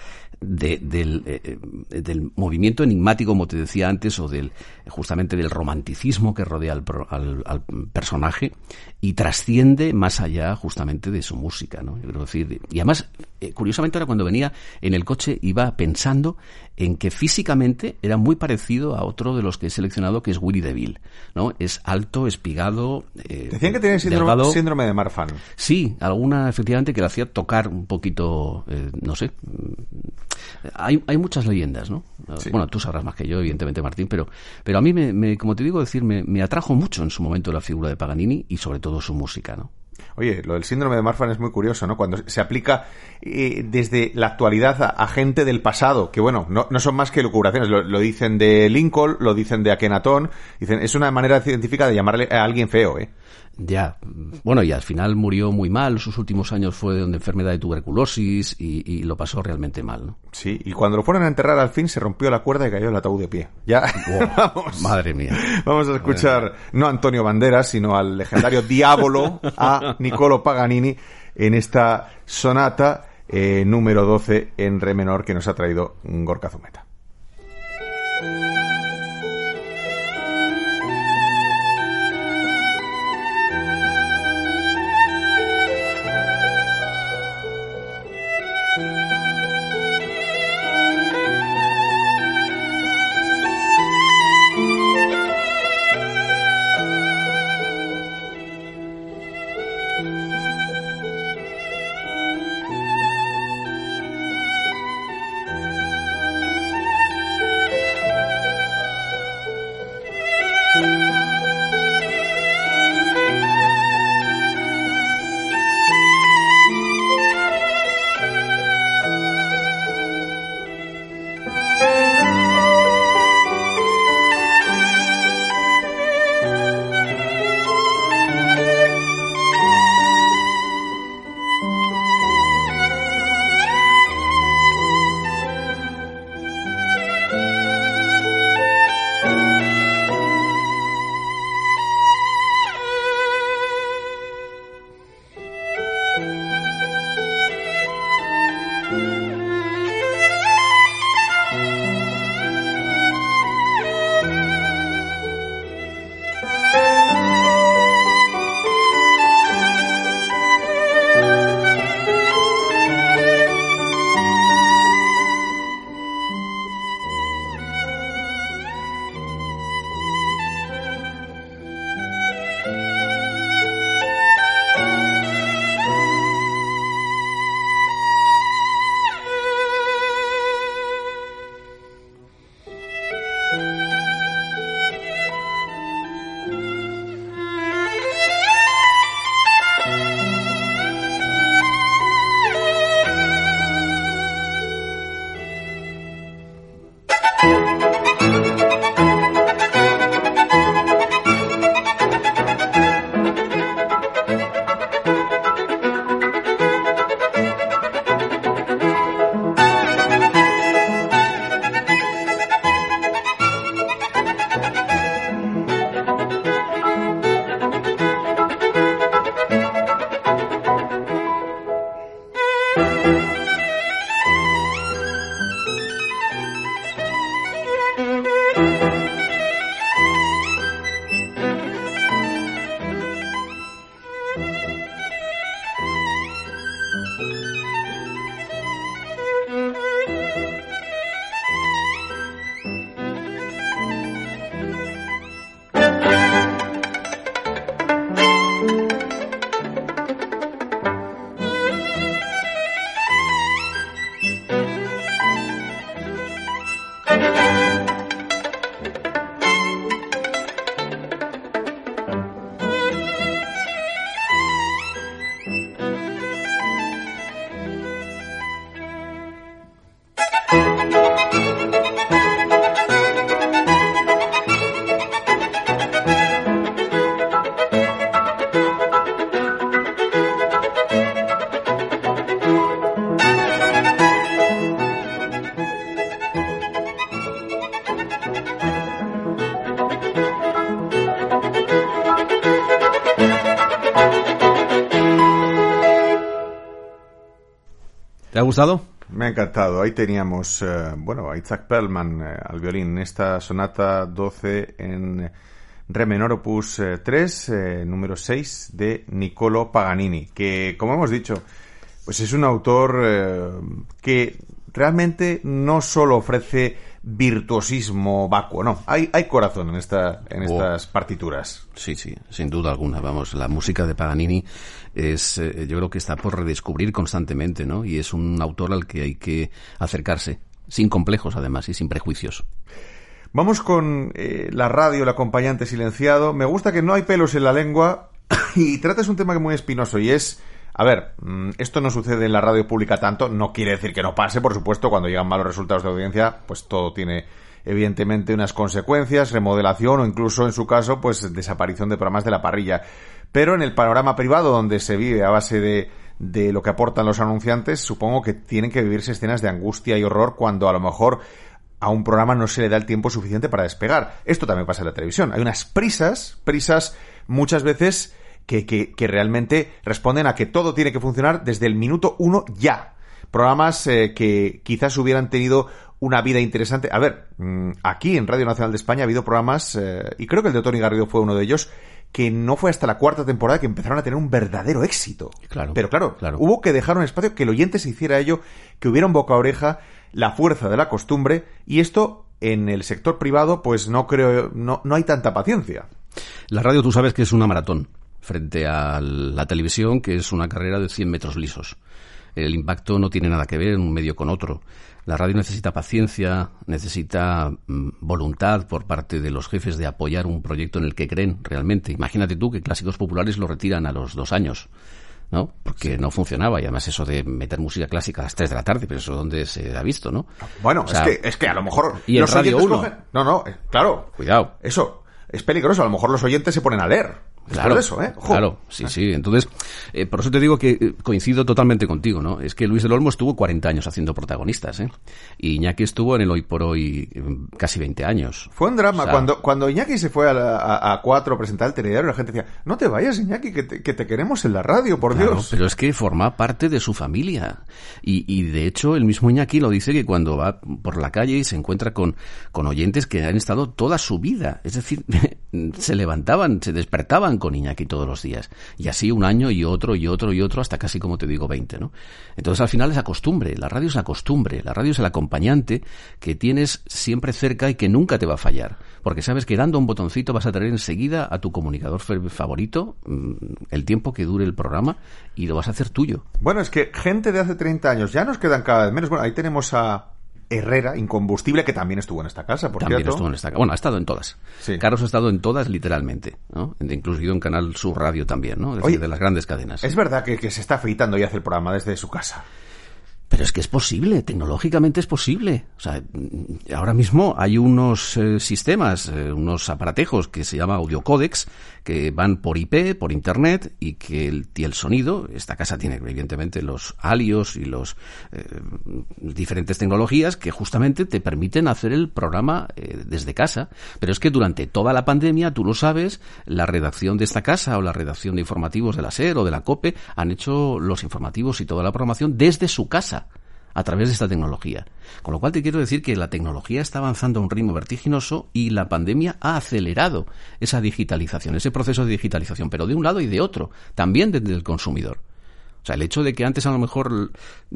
Speaker 2: del movimiento enigmático, como te decía antes, o justamente del romanticismo que rodea al personaje, y trasciende más allá justamente de su música, ¿no? Quiero decir, y además, curiosamente, ahora cuando venía en el coche iba pensando en que físicamente era muy parecido a otro de los que he seleccionado, que es Willy DeVille, ¿no? Es alto, espigado,
Speaker 1: decían que tiene síndrome de Marfan.
Speaker 2: Sí, alguna efectivamente que le hacía tocar un poquito, no sé. Hay muchas leyendas, ¿no? Sí. Bueno, tú sabrás más que yo, evidentemente, Martín, pero a mí, como te digo, me atrajo mucho en su momento la figura de Paganini y sobre todo su música, ¿no?
Speaker 1: Oye, lo del síndrome de Marfan es muy curioso, ¿no? Cuando se aplica desde la actualidad a gente del pasado, que bueno, no son más que lucubraciones. Lo dicen de Lincoln, lo dicen de Akenatón, dicen, es una manera científica de llamarle a alguien feo, ¿eh?
Speaker 2: Ya, bueno, y al final murió muy mal. Sus últimos años fue de enfermedad de tuberculosis y lo pasó realmente mal, ¿no?
Speaker 1: Sí, y cuando lo fueron a enterrar al fin se rompió la cuerda y cayó el ataúd de pie. Ya,
Speaker 2: vamos. Madre mía.
Speaker 1: Vamos a escuchar no a Antonio Banderas, sino al legendario diablo, a Niccolò Paganini, en esta sonata número 12 en re menor que nos ha traído Gorka Zumeta.
Speaker 2: ha gustado?
Speaker 1: Me ha encantado. Ahí teníamos, a Itzhak Perlman al violín. Esta sonata 12 en re menor opus 3, número 6 de Niccolò Paganini, que, como hemos dicho, pues es un autor que realmente no solo ofrece virtuosismo vacuo, no, hay corazón en estas partituras.
Speaker 2: Sí, sin duda alguna. Vamos, la música de Paganini es, yo creo que está por redescubrir constantemente, ¿no? Y es un autor al que hay que acercarse, sin complejos además y sin prejuicios.
Speaker 1: Vamos con la radio, el acompañante silenciado. Me gusta que no hay pelos en la lengua y tratas un tema que es muy espinoso y es... A ver, esto no sucede en la radio pública tanto, no quiere decir que no pase, por supuesto, cuando llegan malos resultados de audiencia, pues todo tiene evidentemente unas consecuencias, remodelación o incluso, en su caso, pues desaparición de programas de la parrilla. Pero en el panorama privado, donde se vive a base de lo que aportan los anunciantes, supongo que tienen que vivirse escenas de angustia y horror cuando a lo mejor a un programa no se le da el tiempo suficiente para despegar. Esto también pasa en la televisión. Hay unas prisas muchas veces... Que realmente responden a que todo tiene que funcionar desde el minuto 1 ya. Programas que quizás hubieran tenido una vida interesante. A ver, aquí en Radio Nacional de España ha habido programas, y creo que el de Toni Garrido fue uno de ellos, que no fue hasta la 4ª temporada que empezaron a tener un verdadero éxito.
Speaker 2: Claro,
Speaker 1: pero claro, hubo que dejar un espacio, que el oyente se hiciera ello, que hubiera un boca a oreja, la fuerza de la costumbre, y esto en el sector privado pues no hay tanta paciencia.
Speaker 2: La radio, tú sabes que es una maratón frente a la televisión, que es una carrera de 100 metros lisos. El impacto no tiene nada que ver en un medio con otro. La radio necesita paciencia, necesita voluntad por parte de los jefes de apoyar un proyecto en el que creen realmente. Imagínate tú que Clásicos Populares lo retiran a los 2 años, ¿no? Porque no funcionaba, y además eso de meter música clásica a las 3 de la tarde, pero eso dónde se ha visto, ¿no?
Speaker 1: Bueno, o sea, es que a lo mejor...
Speaker 2: Y en Radio 1...
Speaker 1: claro.
Speaker 2: Cuidado.
Speaker 1: Eso, es peligroso. A lo mejor los oyentes se ponen a leer.
Speaker 2: Claro,
Speaker 1: eso, Ojo.
Speaker 2: Claro, sí. Entonces, por eso te digo que coincido totalmente contigo, ¿no? Es que Luis del Olmo estuvo 40 años haciendo protagonistas, y Iñaki estuvo en el Hoy por Hoy casi 20 años.
Speaker 1: Fue un drama. O sea, cuando Iñaki se fue a 4 a presentar el telediario, la gente decía, no te vayas, Iñaki, que te queremos en la radio, por Dios.
Speaker 2: Pero es que forma parte de su familia. Y de hecho, el mismo Iñaki lo dice, que cuando va por la calle y se encuentra con oyentes que han estado toda su vida. Es decir, se despertaban con Iñaki todos los días. Y así un año y otro, hasta casi, como te digo, 20, ¿no? Entonces, al final es la costumbre. La radio es la costumbre. La radio es el acompañante que tienes siempre cerca y que nunca te va a fallar. Porque sabes que dando un botoncito vas a tener enseguida a tu comunicador favorito el tiempo que dure el programa y lo vas a hacer tuyo.
Speaker 1: Bueno, es que gente de hace 30 años ya nos quedan cada vez menos. Bueno, ahí tenemos a Herrera, Incombustible, que también estuvo en esta casa, por
Speaker 2: también
Speaker 1: cierto.
Speaker 2: Estuvo en esta casa. Bueno, ha estado en todas. Sí. Carlos ha estado en todas, literalmente, ¿no? Inclusive en Canal Sur Radio también, ¿no? Es decir, de las grandes cadenas.
Speaker 1: Es verdad que se está afeitando y hace el programa desde su casa.
Speaker 2: Pero es que es posible, tecnológicamente es posible. O sea, ahora mismo hay unos sistemas, unos aparatejos que se llama audiocódex, que van por IP, por Internet, y que el sonido, esta casa tiene evidentemente los alios y los diferentes tecnologías que justamente te permiten hacer el programa desde casa. Pero es que durante toda la pandemia, tú lo sabes, la redacción de esta casa o la redacción de informativos de la SER o de la COPE han hecho los informativos y toda la programación desde su casa, a través de esta tecnología. Con lo cual te quiero decir que la tecnología está avanzando a un ritmo vertiginoso y la pandemia ha acelerado esa digitalización, ese proceso de digitalización, pero de un lado y de otro, también desde el consumidor. O sea, el hecho de que antes a lo mejor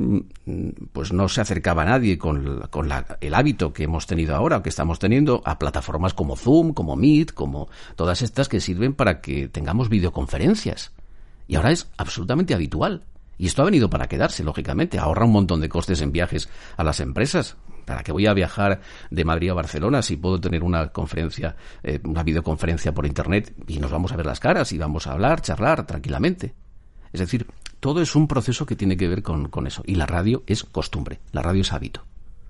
Speaker 2: pues no se acercaba nadie con el hábito que hemos tenido ahora, o que estamos teniendo, a plataformas como Zoom, como Meet, como todas estas que sirven para que tengamos videoconferencias. Y ahora es absolutamente habitual. Y esto ha venido para quedarse, lógicamente. Ahorra un montón de costes en viajes a las empresas. ¿Para qué voy a viajar de Madrid a Barcelona si puedo tener una conferencia, una videoconferencia por Internet, y nos vamos a ver las caras y vamos a hablar, charlar tranquilamente? Es decir, todo es un proceso que tiene que ver con eso. Y la radio es costumbre, la radio es hábito.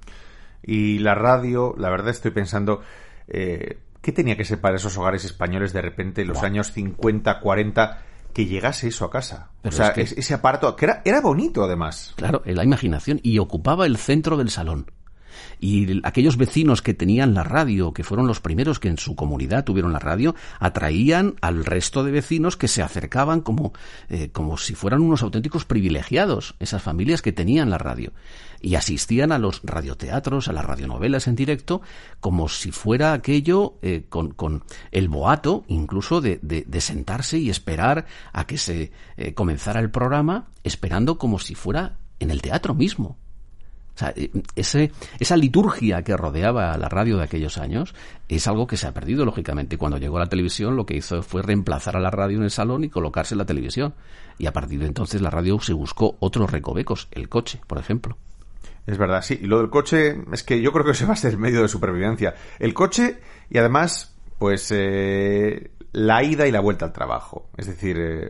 Speaker 1: Y la radio, la verdad estoy pensando, ¿qué tenía que ser para esos hogares españoles de repente en los años 50, 40... que llegase eso a casa? Pero o sea, es que ese aparato, que era bonito además.
Speaker 2: Claro, la imaginación, y ocupaba el centro del salón. Y aquellos vecinos que tenían la radio, que fueron los primeros que en su comunidad tuvieron la radio, atraían al resto de vecinos que se acercaban como si fueran unos auténticos privilegiados, esas familias que tenían la radio. Y asistían a los radioteatros, a las radionovelas en directo, como si fuera aquello con el boato, incluso de sentarse y esperar a que se comenzara el programa, esperando como si fuera en el teatro mismo. O sea, esa liturgia que rodeaba a la radio de aquellos años es algo que se ha perdido, lógicamente. Cuando llegó la televisión, lo que hizo fue reemplazar a la radio en el salón y colocarse en la televisión. Y a partir de entonces la radio se buscó otros recovecos, el coche, por ejemplo.
Speaker 1: Es verdad, sí. Y lo del coche, es que yo creo que ese va a ser el medio de supervivencia. El coche y además, pues, la ida y la vuelta al trabajo. Es decir,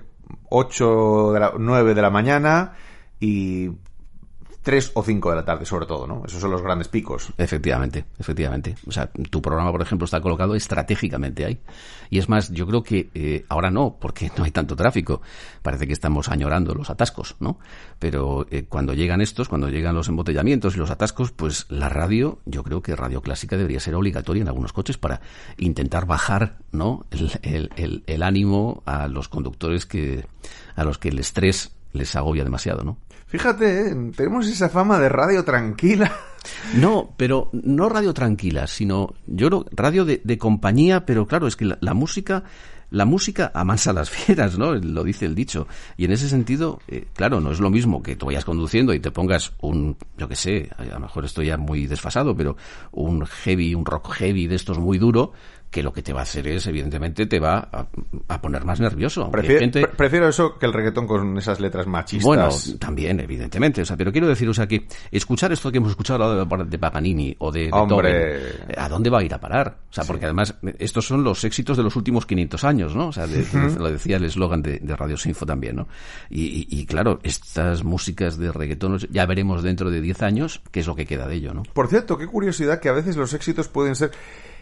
Speaker 1: 9 de la mañana y 3 o 5 de la tarde, sobre todo, ¿no? Esos son los grandes picos.
Speaker 2: Efectivamente. O sea, tu programa, por ejemplo, está colocado estratégicamente ahí. Y es más, yo creo que ahora no, porque no hay tanto tráfico. Parece que estamos añorando los atascos, ¿no? Pero cuando llegan los embotellamientos y los atascos, pues la radio, yo creo que Radio Clásica debería ser obligatoria en algunos coches para intentar bajar, ¿no?, el ánimo a los conductores a los que el estrés les agobia demasiado, ¿no?
Speaker 1: Fíjate, tenemos esa fama de radio tranquila.
Speaker 2: No, pero no radio tranquila, sino yo creo radio de compañía, pero claro, es que la música amansa las fieras, ¿no? Lo dice el dicho. Y en ese sentido, claro, no es lo mismo que tú vayas conduciendo y te pongas yo qué sé, a lo mejor estoy ya muy desfasado, pero un rock heavy de estos muy duro, que lo que te va a hacer es, evidentemente, te va a poner más nervioso.
Speaker 1: Prefiero eso que el reggaetón con esas letras machistas.
Speaker 2: Bueno, también, evidentemente. O sea, pero quiero decir, o sea, que escuchar esto que hemos escuchado de Paganini o de Beethoven, ¿a dónde va a ir a parar? O sea, porque además, estos son los éxitos de los últimos 500 años, ¿no? O sea, lo decía el eslogan de Radio Sinfo también, ¿no? Y claro, estas músicas de reggaetón, ya veremos dentro de 10 años qué es lo que queda de ello, ¿no?
Speaker 1: Por cierto, qué curiosidad que a veces los éxitos pueden ser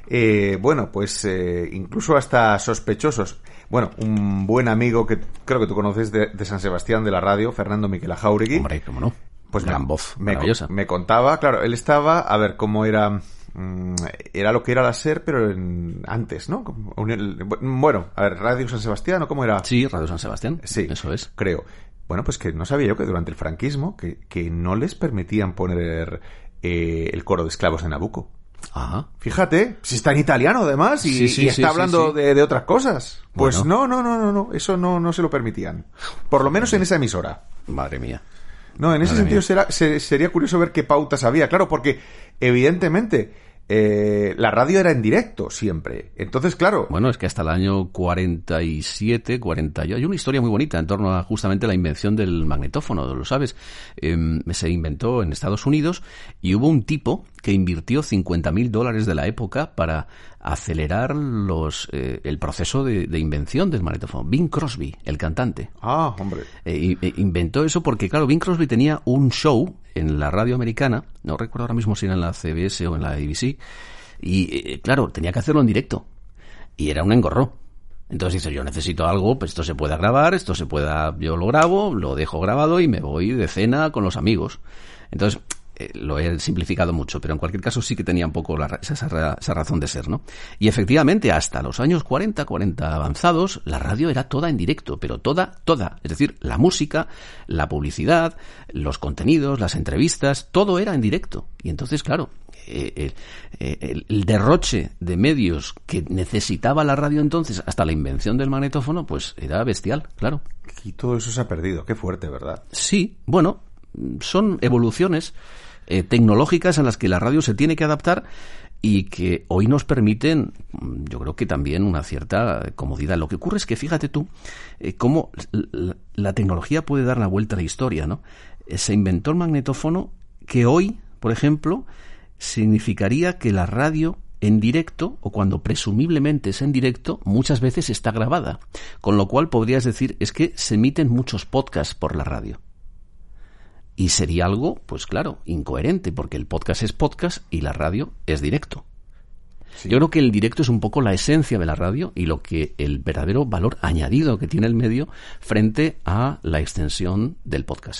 Speaker 1: incluso hasta sospechosos. Bueno, un buen amigo que creo que tú conoces de San Sebastián de la radio, Fernando Miquela Jáuregui.
Speaker 2: Hombre, cómo no.
Speaker 1: Pues
Speaker 2: gran voz, maravillosa.
Speaker 1: Me contaba, claro, él estaba, a ver cómo era lo que era la SER, pero antes, ¿no? Bueno, a ver, Radio San Sebastián, ¿o cómo era?
Speaker 2: Sí, Radio San Sebastián.
Speaker 1: Sí,
Speaker 2: eso es.
Speaker 1: Creo. Bueno, pues que no sabía yo que durante el franquismo que no les permitían poner el coro de esclavos de Nabucco.
Speaker 2: Ajá.
Speaker 1: Fíjate, si está en italiano además y está hablando de otras cosas. Pues bueno. No, eso no se lo permitían. Por lo menos en esa emisora.
Speaker 2: Madre mía.
Speaker 1: No, en ese sentido sería curioso ver qué pautas había. Claro, porque evidentemente la radio era en directo siempre. Entonces, claro.
Speaker 2: Bueno, es que hasta el año 47, 48 hay una historia muy bonita en torno a justamente la invención del magnetófono, ¿lo sabes? Se inventó en Estados Unidos y hubo un tipo que invirtió $50,000 de la época para acelerar el proceso de invención del magnetófono. Bing Crosby, el cantante.
Speaker 1: Ah, hombre.
Speaker 2: Inventó eso porque, claro, Bing Crosby tenía un show en la radio americana, no recuerdo ahora mismo si era en la CBS o en la ABC, y claro, tenía que hacerlo en directo. Y era un engorro. Entonces dice, yo necesito algo, pues esto se pueda grabar, yo lo grabo, lo dejo grabado y me voy de cena con los amigos. Entonces, lo he simplificado mucho, pero en cualquier caso sí que tenía un poco esa razón de ser, ¿no? Y efectivamente, hasta los años 40 avanzados, la radio era toda en directo, pero toda. Es decir, la música, la publicidad, los contenidos, las entrevistas, todo era en directo. Y entonces, claro, el derroche de medios que necesitaba la radio entonces, hasta la invención del magnetófono, pues era bestial, claro.
Speaker 1: Y todo eso se ha perdido, qué fuerte, ¿verdad?
Speaker 2: Sí, bueno, son evoluciones tecnológicas en las que la radio se tiene que adaptar y que hoy nos permiten, yo creo que también una cierta comodidad. Lo que ocurre es que fíjate tú cómo la tecnología puede dar la vuelta a la historia, ¿no? Se inventó el magnetófono que hoy, por ejemplo, significaría que la radio en directo, o cuando presumiblemente es en directo, muchas veces está grabada. Con lo cual podrías decir, es que se emiten muchos podcasts por la radio. Y sería algo, pues claro, incoherente, porque el podcast es podcast y la radio es directo. Sí. Yo creo que el directo es un poco la esencia de la radio y el verdadero valor añadido que tiene el medio frente a la extensión del podcast.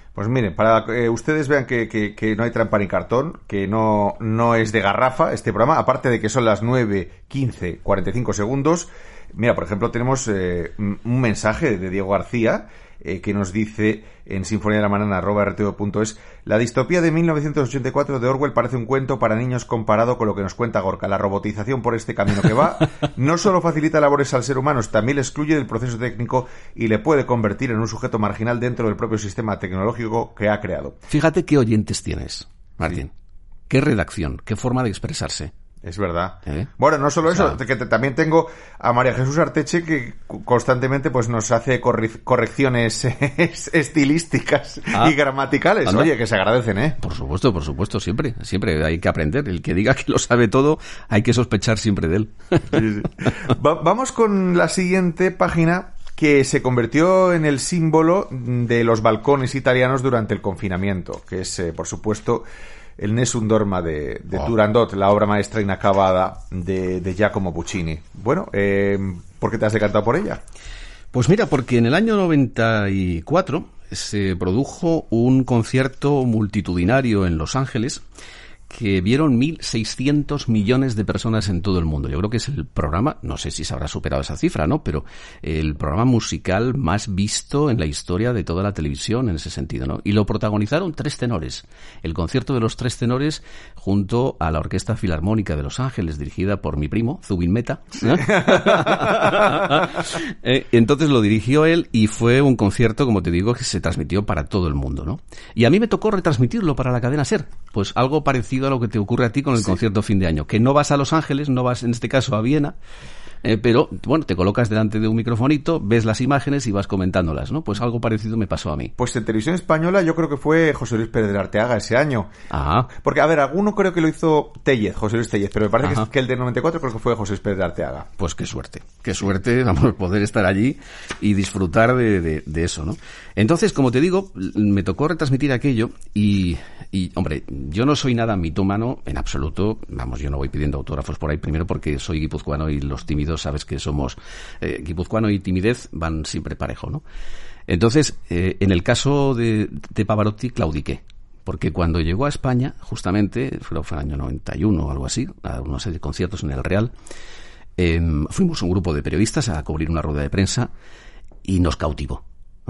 Speaker 1: Pues miren, para que ustedes vean que no hay trampa ni cartón, que no es de garrafa este programa, aparte de que son las 9:15:45 segundos. Mira, por ejemplo, tenemos un mensaje de Diego García que nos dice en sinfoniadelamanana@rtv.es: la distopía de 1984 de Orwell parece un cuento para niños comparado con lo que nos cuenta Gorka. La robotización por este camino que va no solo facilita labores al ser humano, también le excluye del proceso técnico y le puede convertir en un sujeto marginal dentro del propio sistema tecnológico que ha creado.
Speaker 2: Fíjate qué oyentes tienes, Martín. Sí. Qué redacción, qué forma de expresarse.
Speaker 1: Es verdad. Bueno, no solo eso, que también tengo a María Jesús Arteche, que constantemente pues nos hace correcciones estilísticas y gramaticales.
Speaker 2: ¿Anda?
Speaker 1: Oye, que se agradecen, ¿eh?
Speaker 2: Por supuesto, siempre hay que aprender. El que diga que lo sabe todo, hay que sospechar siempre de él.
Speaker 1: Sí. Vamos con la siguiente página, que se convirtió en el símbolo de los balcones italianos durante el confinamiento, que es, por supuesto, el Nessun Dorma de Turandot, la obra maestra inacabada de Giacomo Puccini. Bueno, ¿por qué te has decantado por ella?
Speaker 2: Pues mira, porque en el año 94 se produjo un concierto multitudinario en Los Ángeles que vieron 1.600 millones de personas en todo el mundo. Yo creo que es el programa, no sé si se habrá superado esa cifra, ¿no? Pero el programa musical más visto en la historia de toda la televisión en ese sentido, ¿no? Y lo protagonizaron 3 tenores. El concierto de los 3 tenores junto a la Orquesta Filarmónica de Los Ángeles, dirigida por mi primo, Zubin Mehta, ¿no? Entonces lo dirigió él y fue un concierto, como te digo, que se transmitió para todo el mundo, ¿no? Y a mí me tocó retransmitirlo para la cadena SER. Pues algo parecido a lo que te ocurre a ti con el concierto fin de año, que no vas a Los Ángeles, no vas en este caso a Viena, pero bueno, te colocas delante de un microfonito, ves las imágenes y vas comentándolas, ¿no? Pues algo parecido me pasó a mí.
Speaker 1: Pues en Televisión Española yo creo que fue José Luis Pérez de Arteaga ese año.
Speaker 2: Ajá.
Speaker 1: Porque, a ver, alguno creo que lo hizo Tellez, José Luis Tellez, pero me parece que el de 94 creo que fue José Luis Pérez de Arteaga.
Speaker 2: Pues qué suerte, vamos, poder estar allí y disfrutar de eso, ¿no? Entonces, como te digo, me tocó retransmitir aquello y hombre, yo no soy nada mitómano en absoluto, vamos, yo no voy pidiendo autógrafos por ahí, primero porque soy guipuzcoano y los tímidos, sabes que somos guipuzcoano y timidez van siempre parejo, ¿no? Entonces, en el caso de Pavarotti, claudiqué, porque cuando llegó a España, justamente, fue el año 91 o algo así, a una serie de conciertos en el Real, fuimos un grupo de periodistas a cubrir una rueda de prensa y nos cautivó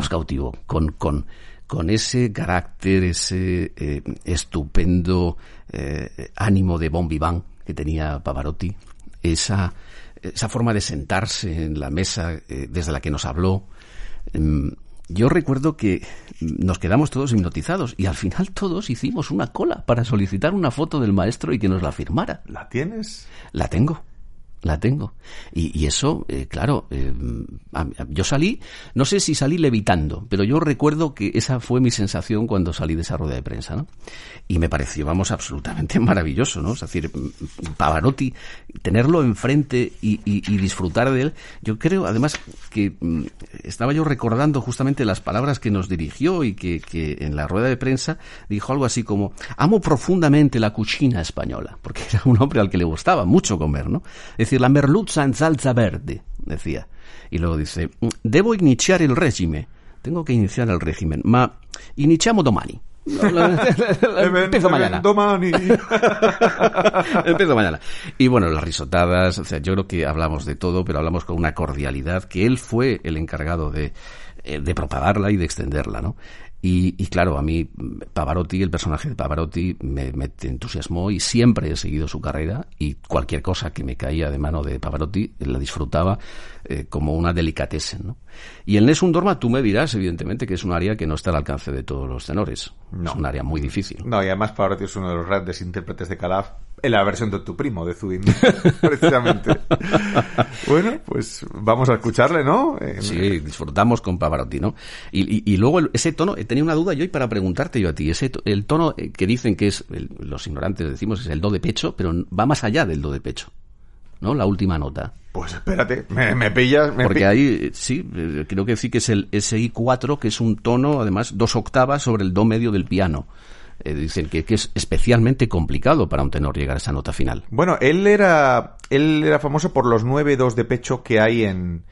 Speaker 2: con ese carácter, ese estupendo ánimo de bon vivant que tenía Pavarotti, esa forma de sentarse en la mesa desde la que nos habló. Yo recuerdo que nos quedamos todos hipnotizados y al final todos hicimos una cola para solicitar una foto del maestro y que nos la firmara.
Speaker 1: ¿La tienes?
Speaker 2: La tengo. Y eso, claro, yo salí, no sé si salí levitando, pero yo recuerdo que esa fue mi sensación cuando salí de esa rueda de prensa, ¿no? Y me pareció, vamos, absolutamente maravilloso, ¿no? Es decir, Pavarotti, tenerlo enfrente y disfrutar de él. Yo creo, además, que estaba yo recordando justamente las palabras que nos dirigió y que en la rueda de prensa dijo algo así como: amo profundamente la cucina española, porque era un hombre al que le gustaba mucho comer, ¿no? Es decir, la merluzza en salsa verde, decía. Y luego dice: devo iniziare il regime. Tengo que iniciar el régimen. Ma iniziamo domani. Empiezo mañana. Empiezo mañana. Y bueno, las risotadas, o sea, yo creo que hablamos de todo, pero hablamos con una cordialidad, que él fue el encargado de propagarla y de extenderla, ¿no? Y claro, a mí Pavarotti, el personaje de Pavarotti me entusiasmó y siempre he seguido su carrera, y cualquier cosa que me caía de mano de Pavarotti la disfrutaba como una delicatessen, ¿no? Y el Nessun Dorma, tú me dirás, evidentemente, que es un área que no está al alcance de todos los tenores. No. Es un área muy difícil.
Speaker 1: No, y además Pavarotti es uno de los grandes intérpretes de Calaf, en la versión de tu primo, de Zubin, precisamente. Bueno, pues vamos a escucharle, ¿no?
Speaker 2: Sí, disfrutamos con Pavarotti, ¿no? Y luego ese tono, tenía una duda yo y para preguntarte yo a ti, el tono que dicen que es, los ignorantes decimos, es el do de pecho, pero va más allá del do de pecho, ¿no? La última nota.
Speaker 1: Pues espérate, me pillas.
Speaker 2: Porque ahí, sí, creo que sí que es el SI4, que es un tono, además, 2 octavas sobre el do medio del piano. Dicen que es especialmente complicado para un tenor llegar a esa nota final.
Speaker 1: Bueno, él era famoso por los 9 dos de pecho que hay en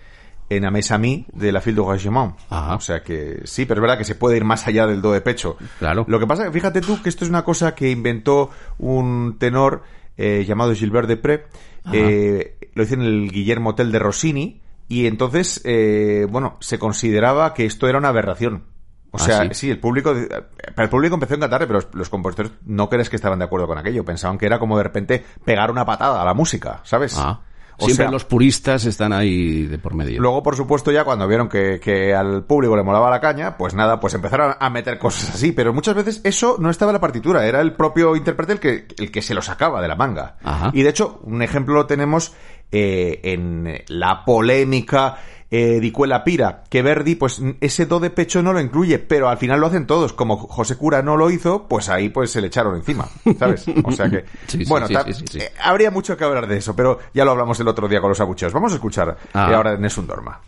Speaker 1: en A Mes Amis de la Fille du Régiment. O sea que sí, pero es verdad que se puede ir más allá del do de pecho.
Speaker 2: Claro.
Speaker 1: Lo que pasa es que fíjate tú que esto es una cosa que inventó un tenor llamado Gilbert Depré. Lo hizo en el Guillermo Tell de Rossini, y entonces, se consideraba que esto era una aberración. O sea, sí, el público empezó a encantarle, pero los compositores no crees que estaban de acuerdo con aquello. Pensaban que era como de repente pegar una patada a la música, ¿sabes?
Speaker 2: Siempre los puristas están ahí de por medio.
Speaker 1: Luego, por supuesto, ya cuando vieron que al público le molaba la caña, pues nada, pues empezaron a meter cosas así. Pero muchas veces eso no estaba en la partitura, era el propio intérprete el que se lo sacaba de la manga. Y de hecho, un ejemplo lo tenemos en la polémica Di quella pira, que Verdi, pues ese do de pecho no lo incluye, pero al final lo hacen todos. Como José Cura no lo hizo, pues ahí pues se le echaron encima, ¿sabes? O sea que, sí. Habría mucho que hablar de eso, pero ya lo hablamos el otro día con los abucheos. Vamos a escuchar ahora Nessun Dorma.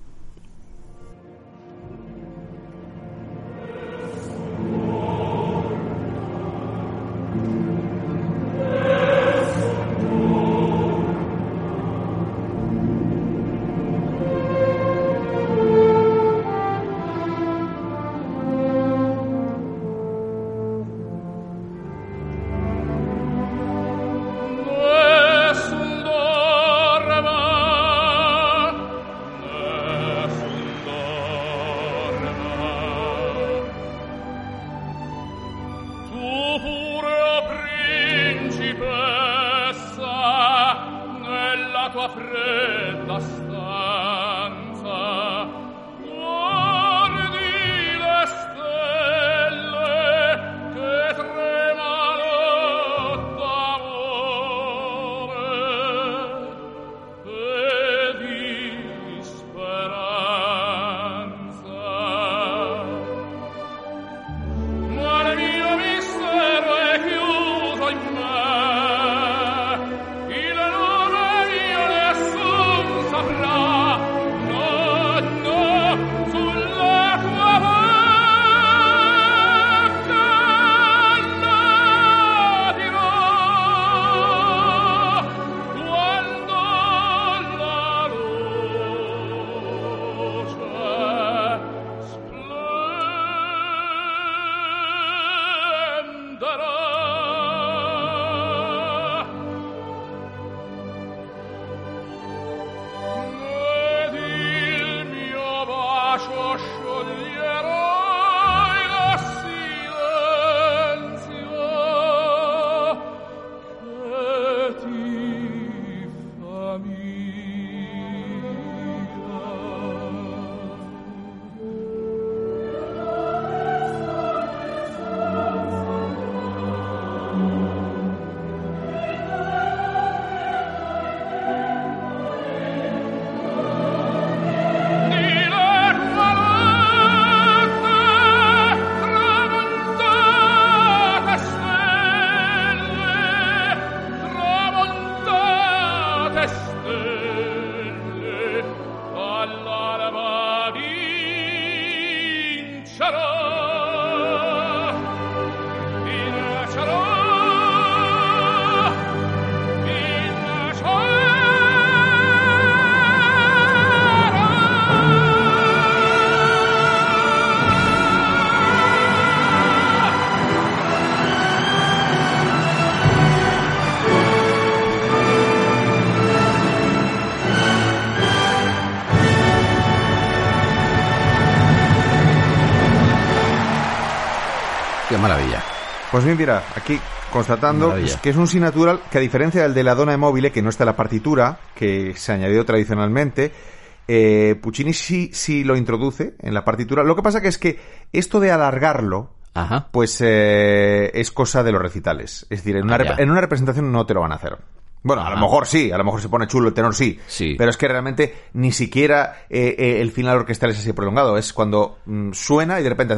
Speaker 2: Qué maravilla.
Speaker 1: Pues bien, mira, aquí constatando que es un si natural que, a diferencia del de la Donna e Mobile, que no está en la partitura, que se añadió tradicionalmente, Puccini sí lo introduce en la partitura. Lo que pasa que es que esto de alargarlo, pues es cosa de los recitales. Es decir, en una representación no te lo van a hacer. Bueno, a lo mejor sí, a lo mejor se pone chulo el tenor, sí. Pero es que realmente ni siquiera el final orquestal es así prolongado. Es cuando suena y de repente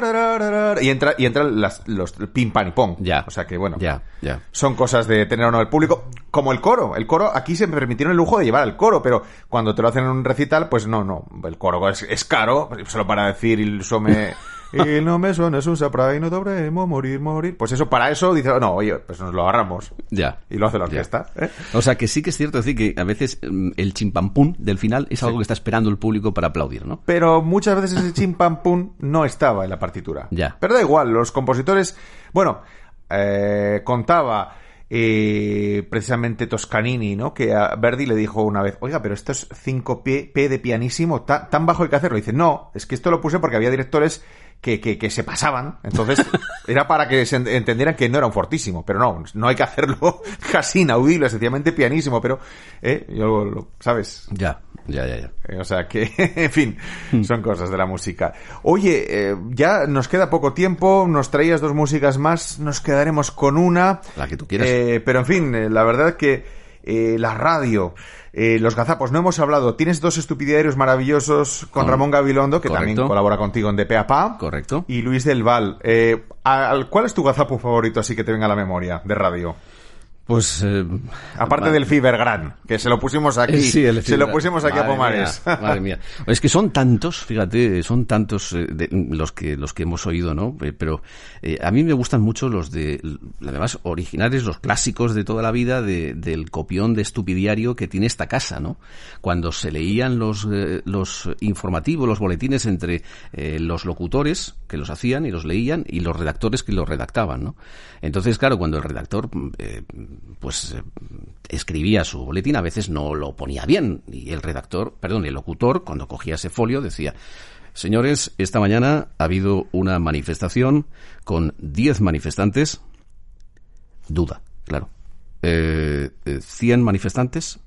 Speaker 1: hace y entran los pim, pam y pom. O sea que, bueno, son cosas de tener o no el público. Como el coro. El coro, aquí se me permitieron el lujo de llevar el coro, pero cuando te lo hacen en un recital, pues no. El coro es caro, solo para decir il suome Y no me suenes un sapra y no dobremos morir. Pues eso, para eso dice, no, oye, pues nos lo agarramos.
Speaker 2: Ya.
Speaker 1: Y lo hace la orquesta.
Speaker 2: O sea, que sí que es cierto decir que a veces el chimpampún del final es algo que está esperando el público para aplaudir, ¿no?
Speaker 1: Pero muchas veces ese chimpampún no estaba en la partitura.
Speaker 2: Ya.
Speaker 1: Pero da igual, los compositores... Bueno, contaba... precisamente Toscanini, ¿no? Que a Verdi le dijo una vez, oiga, pero esto es 5P de pianísimo, tan bajo hay que hacerlo. Y dice, no, es que esto lo puse porque había directores que se pasaban, entonces era para que se entendieran que no era un fortísimo, pero no hay que hacerlo casi inaudible, sencillamente pianísimo, pero ¿sabes?
Speaker 2: Ya.
Speaker 1: O sea que, en fin, son cosas de la música. Oye, ya nos queda poco tiempo, nos traías 2 músicas más, nos quedaremos con una.
Speaker 2: La que tú quieras.
Speaker 1: Pero en fin, la verdad que la radio, los gazapos, no hemos hablado. Tienes 2 estupidiarios maravillosos con Ramón Gabilondo, que
Speaker 2: correcto.
Speaker 1: también colabora contigo en De Pe a Pa.
Speaker 2: Correcto.
Speaker 1: Y Luis del Val. ¿Cuál es tu gazapo favorito, así que te venga a la memoria, de radio?
Speaker 2: Pues...
Speaker 1: aparte del Fibergran, que se lo pusimos aquí.
Speaker 2: Sí,
Speaker 1: se lo pusimos aquí
Speaker 2: madre
Speaker 1: a Pomares.
Speaker 2: Madre mía. Es que son tantos, fíjate, los que hemos oído, ¿no? Pero a mí me gustan mucho los además, originales, los clásicos de toda la vida del copión de estupidiario que tiene esta casa, ¿no? Cuando se leían los informativos, los boletines entre los locutores que los hacían y los leían y los redactores que los redactaban, ¿no? Entonces, claro, cuando el redactor escribía su boletín, a veces no lo ponía bien y el locutor, cuando cogía ese folio decía: señores, esta mañana ha habido una manifestación con 10 manifestantes, duda, claro, 100 manifestantes,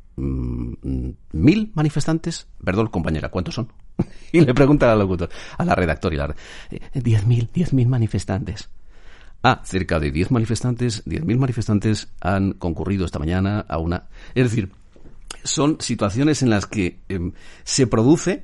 Speaker 2: 1000 manifestantes, perdón, compañera, ¿cuántos son? Y le pregunta al locutor, a la redactora, 10.000 manifestantes. Cerca de 10.000 manifestantes han concurrido esta mañana a una... Es decir, son situaciones en las que se produce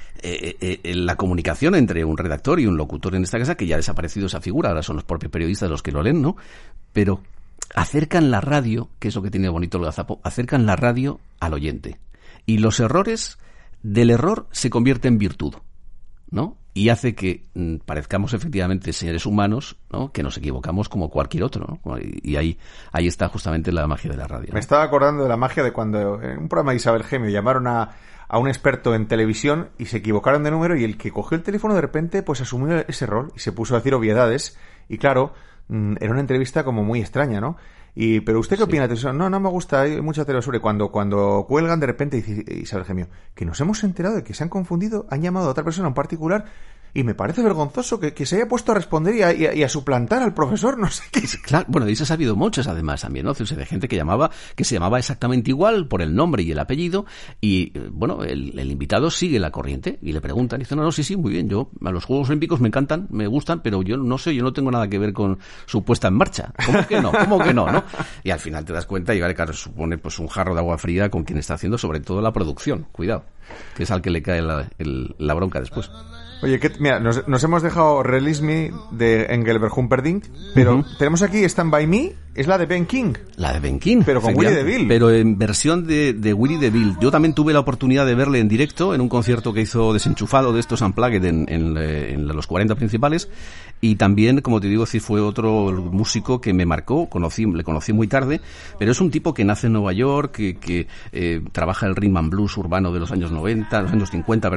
Speaker 2: la comunicación entre un redactor y un locutor en esta casa, que ya ha desaparecido esa figura, ahora son los propios periodistas los que lo leen, ¿no? Pero acercan la radio, que es lo que tiene bonito el gazapo, acercan la radio al oyente. Y los errores del error se convierten en virtud, ¿no? Y hace que parezcamos efectivamente seres humanos, ¿no? Que nos equivocamos como cualquier otro, ¿no? Y ahí está justamente la magia de la radio, ¿no?
Speaker 1: Me estaba acordando de la magia de cuando en un programa de Isabel Gemio llamaron a un experto en televisión y se equivocaron de número, y el que cogió el teléfono de repente pues asumió ese rol y se puso a decir obviedades, y claro, era una entrevista como muy extraña, ¿no? Pero ¿usted qué opina de eso? No me gusta, hay mucha telebasura. Cuando cuelgan, de repente dice Isabel Gemio, que nos hemos enterado de que se han confundido, han llamado a otra persona en particular, y me parece vergonzoso que se haya puesto a responder y a suplantar al profesor, no sé qué.
Speaker 2: Claro, bueno, de eso ha habido muchos además también, ¿no? O sea, de gente que se llamaba exactamente igual por el nombre y el apellido, y bueno, el invitado sigue la corriente y le preguntan, y dice, no, sí, muy bien, yo a los Juegos Olímpicos me encantan, me gustan, pero yo no sé, yo no tengo nada que ver con su puesta en marcha. ¿Cómo que no, no? Y al final te das cuenta y claro, supone pues un jarro de agua fría con quien está haciendo sobre todo la producción, cuidado, que es al que le cae la bronca después.
Speaker 1: Oye, mira, nos hemos dejado Release Me de Engelbert Humperdinck, pero tenemos aquí Stand By Me, es la de Ben King.
Speaker 2: La de Ben King.
Speaker 1: Pero con Willie DeVille.
Speaker 2: Pero en versión de Willie DeVille. Yo también tuve la oportunidad de verle en directo en un concierto que hizo desenchufado de estos Unplugged en los 40 principales. Y también, como te digo, sí fue otro músico que me marcó, le conocí muy tarde, pero es un tipo que nace en Nueva York, que trabaja el rhythm and blues urbano de los años 50,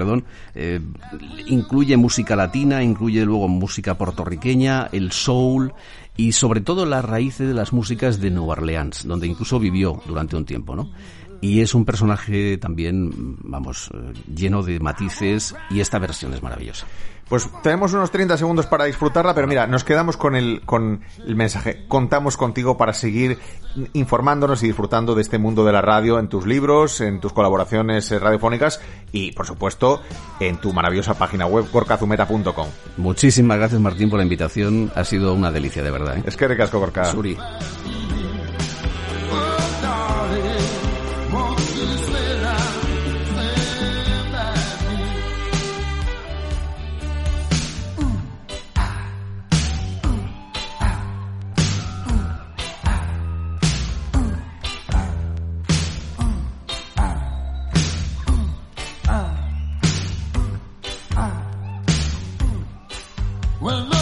Speaker 2: incluye música latina, incluye luego música puertorriqueña, el soul y sobre todo las raíces de las músicas de Nueva Orleans, donde incluso vivió durante un tiempo, ¿no? Y es un personaje también, lleno de matices, y esta versión es maravillosa.
Speaker 1: Pues tenemos unos 30 segundos para disfrutarla, pero mira, nos quedamos con el mensaje. Contamos contigo para seguir informándonos y disfrutando de este mundo de la radio en tus libros, en tus colaboraciones radiofónicas y, por supuesto, en tu maravillosa página web, gorkazumeta.com.
Speaker 2: Muchísimas gracias, Martín, por la invitación. Ha sido una delicia, de verdad, ¿eh?
Speaker 1: Es que ricasco, Gorka.
Speaker 2: Suri.
Speaker 3: Well,